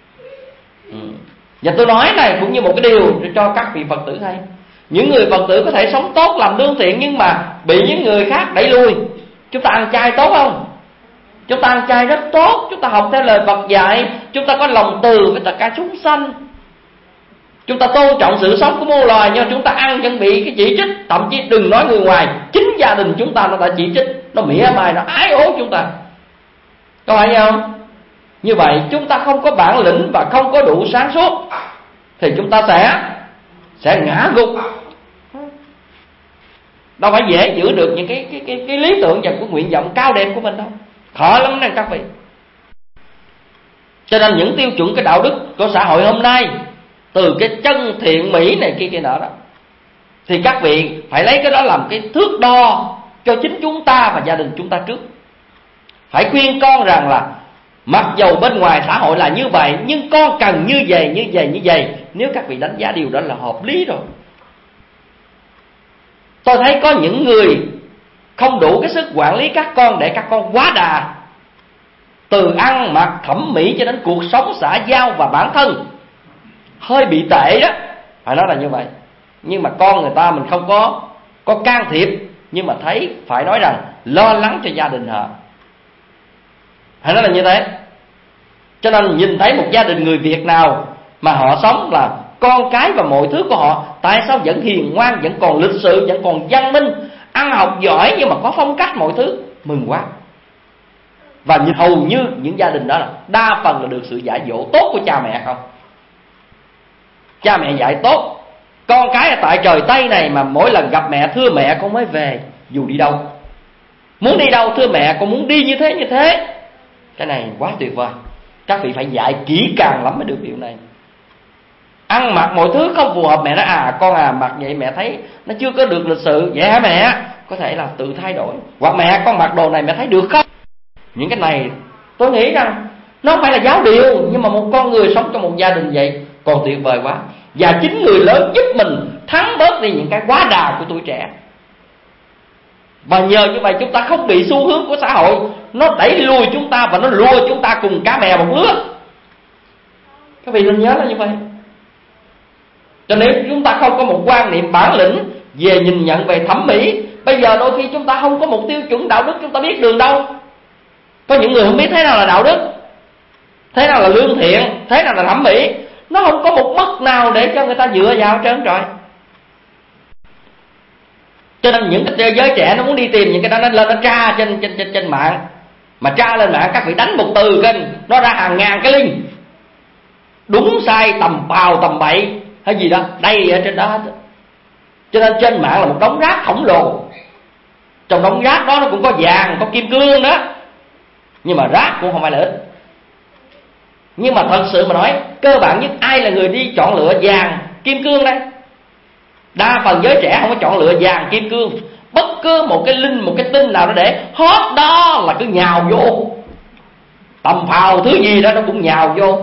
Và tôi nói này cũng như một cái điều cho các vị Phật tử hay. Những người Phật tử có thể sống tốt, làm lương thiện, nhưng mà bị những người khác đẩy lùi. Chúng ta ăn chay tốt không? Chúng ta ăn chay rất tốt, chúng ta học theo lời Phật dạy, chúng ta có lòng từ với tất cả chúng sanh, chúng ta tôn trọng sự sống của muôn loài, nhưng chúng ta ăn vẫn bị cái chỉ trích. Thậm chí đừng nói người ngoài, chính gia đình chúng ta nó đã chỉ trích, nó mỉa mai, nó ái ố chúng ta. Có phải không? Như vậy chúng ta không có bản lĩnh và không có đủ sáng suốt thì chúng ta sẽ ngã gục. Đâu phải dễ giữ được những cái lý tưởng và cái nguyện vọng cao đẹp của mình đâu, khó lắm nè các vị. Cho nên những tiêu chuẩn cái đạo đức của xã hội hôm nay, từ cái chân thiện mỹ này kia nọ đó, thì các vị phải lấy cái đó làm cái thước đo cho chính chúng ta và gia đình chúng ta trước. Phải khuyên con rằng là mặc dầu bên ngoài xã hội là như vậy, nhưng con cần như vậy. Nếu các vị đánh giá điều đó là hợp lý rồi. Tôi thấy có những người không đủ cái sức quản lý các con, để các con quá đà, từ ăn mặc thẩm mỹ cho đến cuộc sống xã giao và bản thân, hơi bị tệ đó, phải nói là như vậy. Nhưng mà con người ta mình không có can thiệp, nhưng mà thấy phải nói rằng lo lắng cho gia đình họ, phải nói là như thế. Cho nên nhìn thấy một gia đình người Việt nào mà họ sống là con cái và mọi thứ của họ, tại sao vẫn hiền ngoan, vẫn còn lịch sự, vẫn còn văn minh, ăn học giỏi, nhưng mà có phong cách mọi thứ, mừng quá. Và hầu như những gia đình đó là đa phần là được sự dạy dỗ tốt của cha mẹ không. Cha mẹ dạy tốt, con cái ở tại trời Tây này mà mỗi lần gặp mẹ thưa mẹ con mới về, dù đi đâu, muốn đi đâu thưa mẹ con muốn đi như thế. Cái này quá tuyệt vời. Các vị phải dạy kỹ càng lắm mới được điều này. Ăn mặc mọi thứ không phù hợp, mẹ nói con mặc vậy mẹ thấy nó chưa có được lịch sự, vậy hả mẹ? Có thể là tự thay đổi. Hoặc mẹ con mặc đồ này mẹ thấy được không? Những cái này tôi nghĩ rằng nó không phải là giáo điều, nhưng mà một con người sống trong một gia đình vậy còn tuyệt vời quá. Và chính người lớn giúp mình thắng bớt đi những cái quá đà của tuổi trẻ. Và nhờ như vậy chúng ta không bị xu hướng của xã hội nó đẩy lùi chúng ta và nó lùa chúng ta cùng cá mè một lứa. Các vị nên nhớ là như vậy. Cho nên chúng ta không có một quan niệm bản lĩnh về nhìn nhận về thẩm mỹ, bây giờ đôi khi chúng ta không có một tiêu chuẩn đạo đức, chúng ta biết đường đâu. Có những người không biết thế nào là đạo đức, thế nào là lương thiện, thế nào là thẩm mỹ. Nó không có một mức nào để cho người ta dựa vào trơn trọi. Cho nên những cái giới trẻ nó muốn đi tìm những cái đó, nó lên nó tra trên mạng. Mà tra lên mạng các vị đánh một từ kênh, nó ra hàng ngàn cái link, đúng sai tầm bào tầm bậy hay gì đó đầy ở trên đó hết. Cho nên trên mạng là một đống rác khổng lồ. Trong đống rác đó nó cũng có vàng, có kim cương đó, nhưng mà rác cũng không phải là ít. Nhưng mà thật sự mà nói, cơ bản nhất ai là người đi chọn lựa vàng kim cương đây? Đa phần giới trẻ không có chọn lựa vàng kim cương, bất cứ một cái link, một cái tin nào đó để hot đó là cứ nhào vô. Tầm phào thứ gì đó nó cũng nhào vô.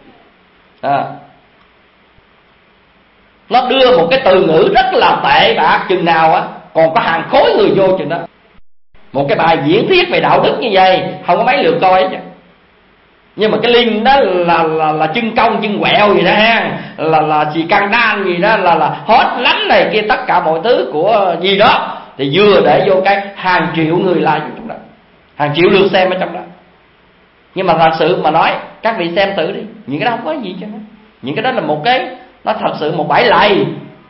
Nó đưa một cái từ ngữ rất là tệ bạc chừng nào á, còn có hàng khối người vô chừng đó. Một cái bài diễn thuyết về đạo đức như vậy không có mấy lượt coi hết. Nhưng mà cái link đó là chân cong chân quẹo gì đó ha, là xì căng đan gì đó, là hot lắm này kia, tất cả mọi thứ của gì đó thì vừa để vô cái hàng triệu người like trong đó, hàng triệu lượt xem ở trong đó. Nhưng mà thật sự mà nói, các vị xem thử đi, những cái đó không có gì cho nó. Những cái đó là một cái, nó thật sự một bãi lầy,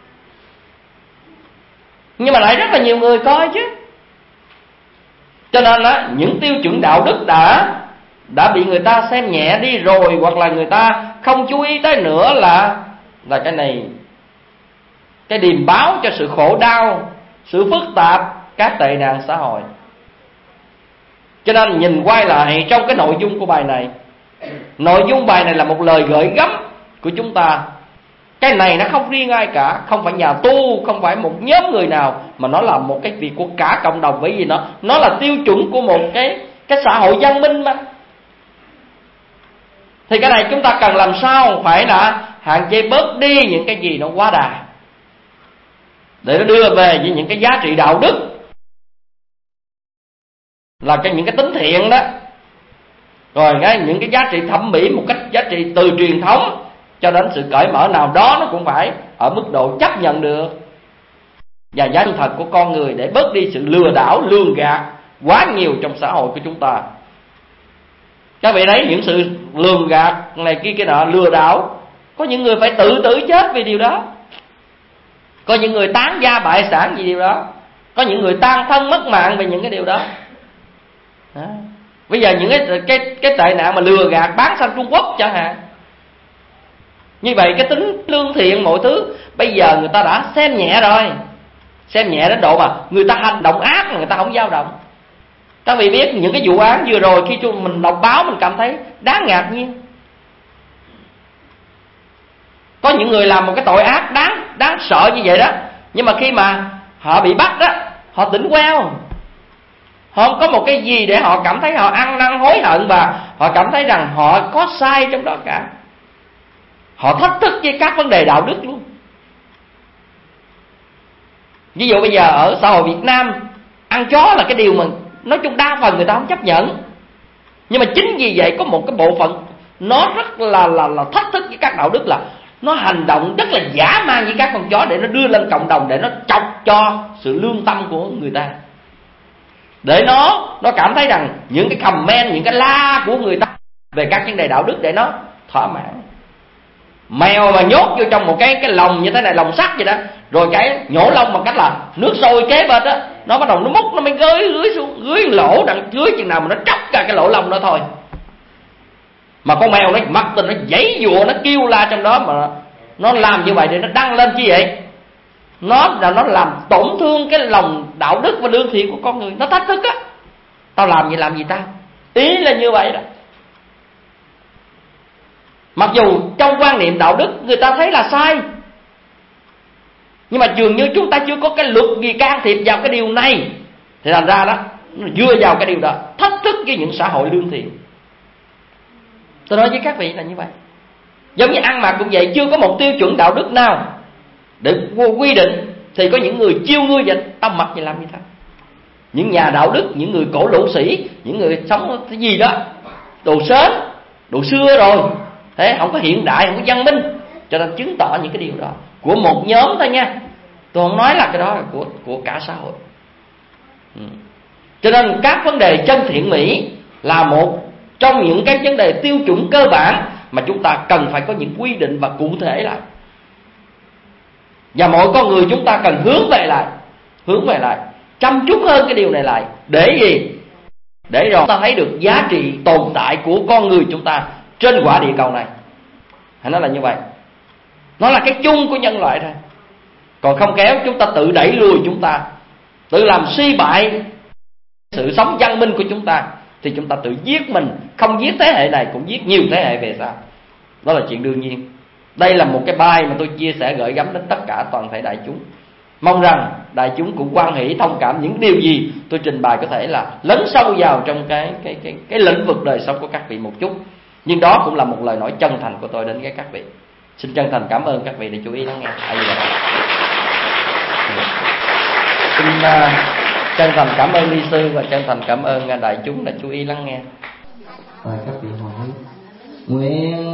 nhưng mà lại rất là nhiều người coi chứ. Cho nên đó, những tiêu chuẩn đạo đức đã bị người ta xem nhẹ đi rồi, hoặc là người ta không chú ý tới nữa, là cái này, cái điềm báo cho sự khổ đau, sự phức tạp, các tệ nạn xã hội. Cho nên nhìn quay lại trong cái nội dung của bài này, nội dung bài này là một lời gợi gắm của chúng ta. Cái này nó không riêng ai cả, không phải nhà tu, không phải một nhóm người nào, mà nó là một cái việc của cả cộng đồng. Bởi vì nó là tiêu chuẩn của một cái xã hội văn minh mà. Thì cái này chúng ta cần làm sao phải là hạn chế bớt đi những cái gì nó quá đà, để nó đưa về với những cái giá trị đạo đức, là những cái tính thiện đó, rồi những cái giá trị thẩm mỹ, một cách giá trị từ truyền thống cho đến sự cởi mở nào đó, nó cũng phải ở mức độ chấp nhận được, và giá trị thật của con người, để bớt đi sự lừa đảo, lường gạt quá nhiều trong xã hội của chúng ta. Các vị thấy những sự lường gạt này kia nọ, lừa đảo, có những người phải tự tử chết vì điều đó, có những người tán gia bại sản vì điều đó, có những người tan thân mất mạng vì những cái điều đó. Bây giờ những cái tệ nạn mà lừa gạt bán sang Trung Quốc chẳng hạn, như vậy cái tính lương thiện mọi thứ bây giờ người ta đã xem nhẹ rồi, xem nhẹ đến độ mà người ta hành động ác mà người ta không dao động. Các vị biết những cái vụ án vừa rồi, khi mình đọc báo mình cảm thấy đáng ngạc nhiên. Có những người làm một cái tội ác đáng sợ như vậy đó, nhưng mà khi mà họ bị bắt đó, họ tỉnh queo, họ không có một cái gì để họ cảm thấy họ ăn năn hối hận, và họ cảm thấy rằng họ có sai trong đó cả. Họ thách thức với các vấn đề đạo đức luôn. Ví dụ bây giờ ở xã hội Việt Nam, ăn chó là cái điều mà nói chung đa phần người ta không chấp nhận. Nhưng mà chính vì vậy có một cái bộ phận nó rất là thách thức với các đạo đức, là nó hành động rất là dã man với các con chó, để nó đưa lên cộng đồng, để nó chọc cho sự lương tâm của người ta, để nó cảm thấy rằng những cái comment, những cái la của người ta về các vấn đề đạo đức để nó thỏa mãn. Mèo mà nhốt vô trong một cái lồng như thế này, lồng sắt vậy đó, rồi cái nhổ lông bằng cách là nước sôi kế bên đó, nó bắt đầu nó múc, nó mới gới xuống, gới lỗ đằng dưới chừng nào mà nó tróc ra cái lỗ lông đó thôi. Mà con mèo nó mặc tình nó giãy giụa, nó kêu la trong đó, mà nó làm như vậy để nó đăng lên chi vậy? Nó làm tổn thương cái lòng đạo đức và lương thiện của con người. Nó thách thức á, tao làm gì làm gì tao, ý là như vậy đó. Mặc dù trong quan niệm đạo đức người ta thấy là sai, nhưng mà dường như chúng ta chưa có cái luật gì can thiệp vào cái điều này, thì thành ra đó nó dựa vào cái điều đó, thách thức với những xã hội lương thiện. Tôi nói với các vị là như vậy. Giống như ăn mặc cũng vậy, chưa có một tiêu chuẩn đạo đức nào để quy định, thì có những người chiêu ngươi vậy, tao mặc gì làm gì tao. Những nhà đạo đức, những người cổ lỗ sĩ, những người sống cái gì đó đồ sến, đồ xưa rồi, thế không có hiện đại, không có văn minh, cho nên chứng tỏ những cái điều đó của một nhóm thôi nha. Tôi không nói là cái đó là của cả xã hội. Cho nên các vấn đề chân thiện mỹ là một trong những cái vấn đề tiêu chuẩn cơ bản mà chúng ta cần phải có những quy định và cụ thể lại. Và mỗi con người chúng ta cần hướng về lại, chăm chút hơn cái điều này lại. Để gì? Để rồi chúng ta thấy được giá trị tồn tại của con người chúng ta trên quả địa cầu này. Hay nói là như vậy. Nó là cái chung của nhân loại thôi. Còn không khéo chúng ta tự đẩy lùi chúng ta, tự làm suy bại sự sống văn minh của chúng ta, thì chúng ta tự giết mình. Không giết thế hệ này cũng giết nhiều thế hệ về sau. Đó là chuyện đương nhiên. Đây là một cái bài mà tôi chia sẻ gửi gắm đến tất cả toàn thể đại chúng. Mong rằng đại chúng cũng quan hỷ thông cảm những điều gì tôi trình bày có thể là lấn sâu vào trong cái lĩnh vực đời sống của các vị một chút. Nhưng đó cũng là một lời nói chân thành của tôi đến với các vị. Xin chân thành cảm ơn các vị để chú ý lắng nghe. Xin chân thành cảm ơn ni sư và chân thành cảm ơn đại chúng đã chú ý lắng nghe. Các vị hỏi nguyện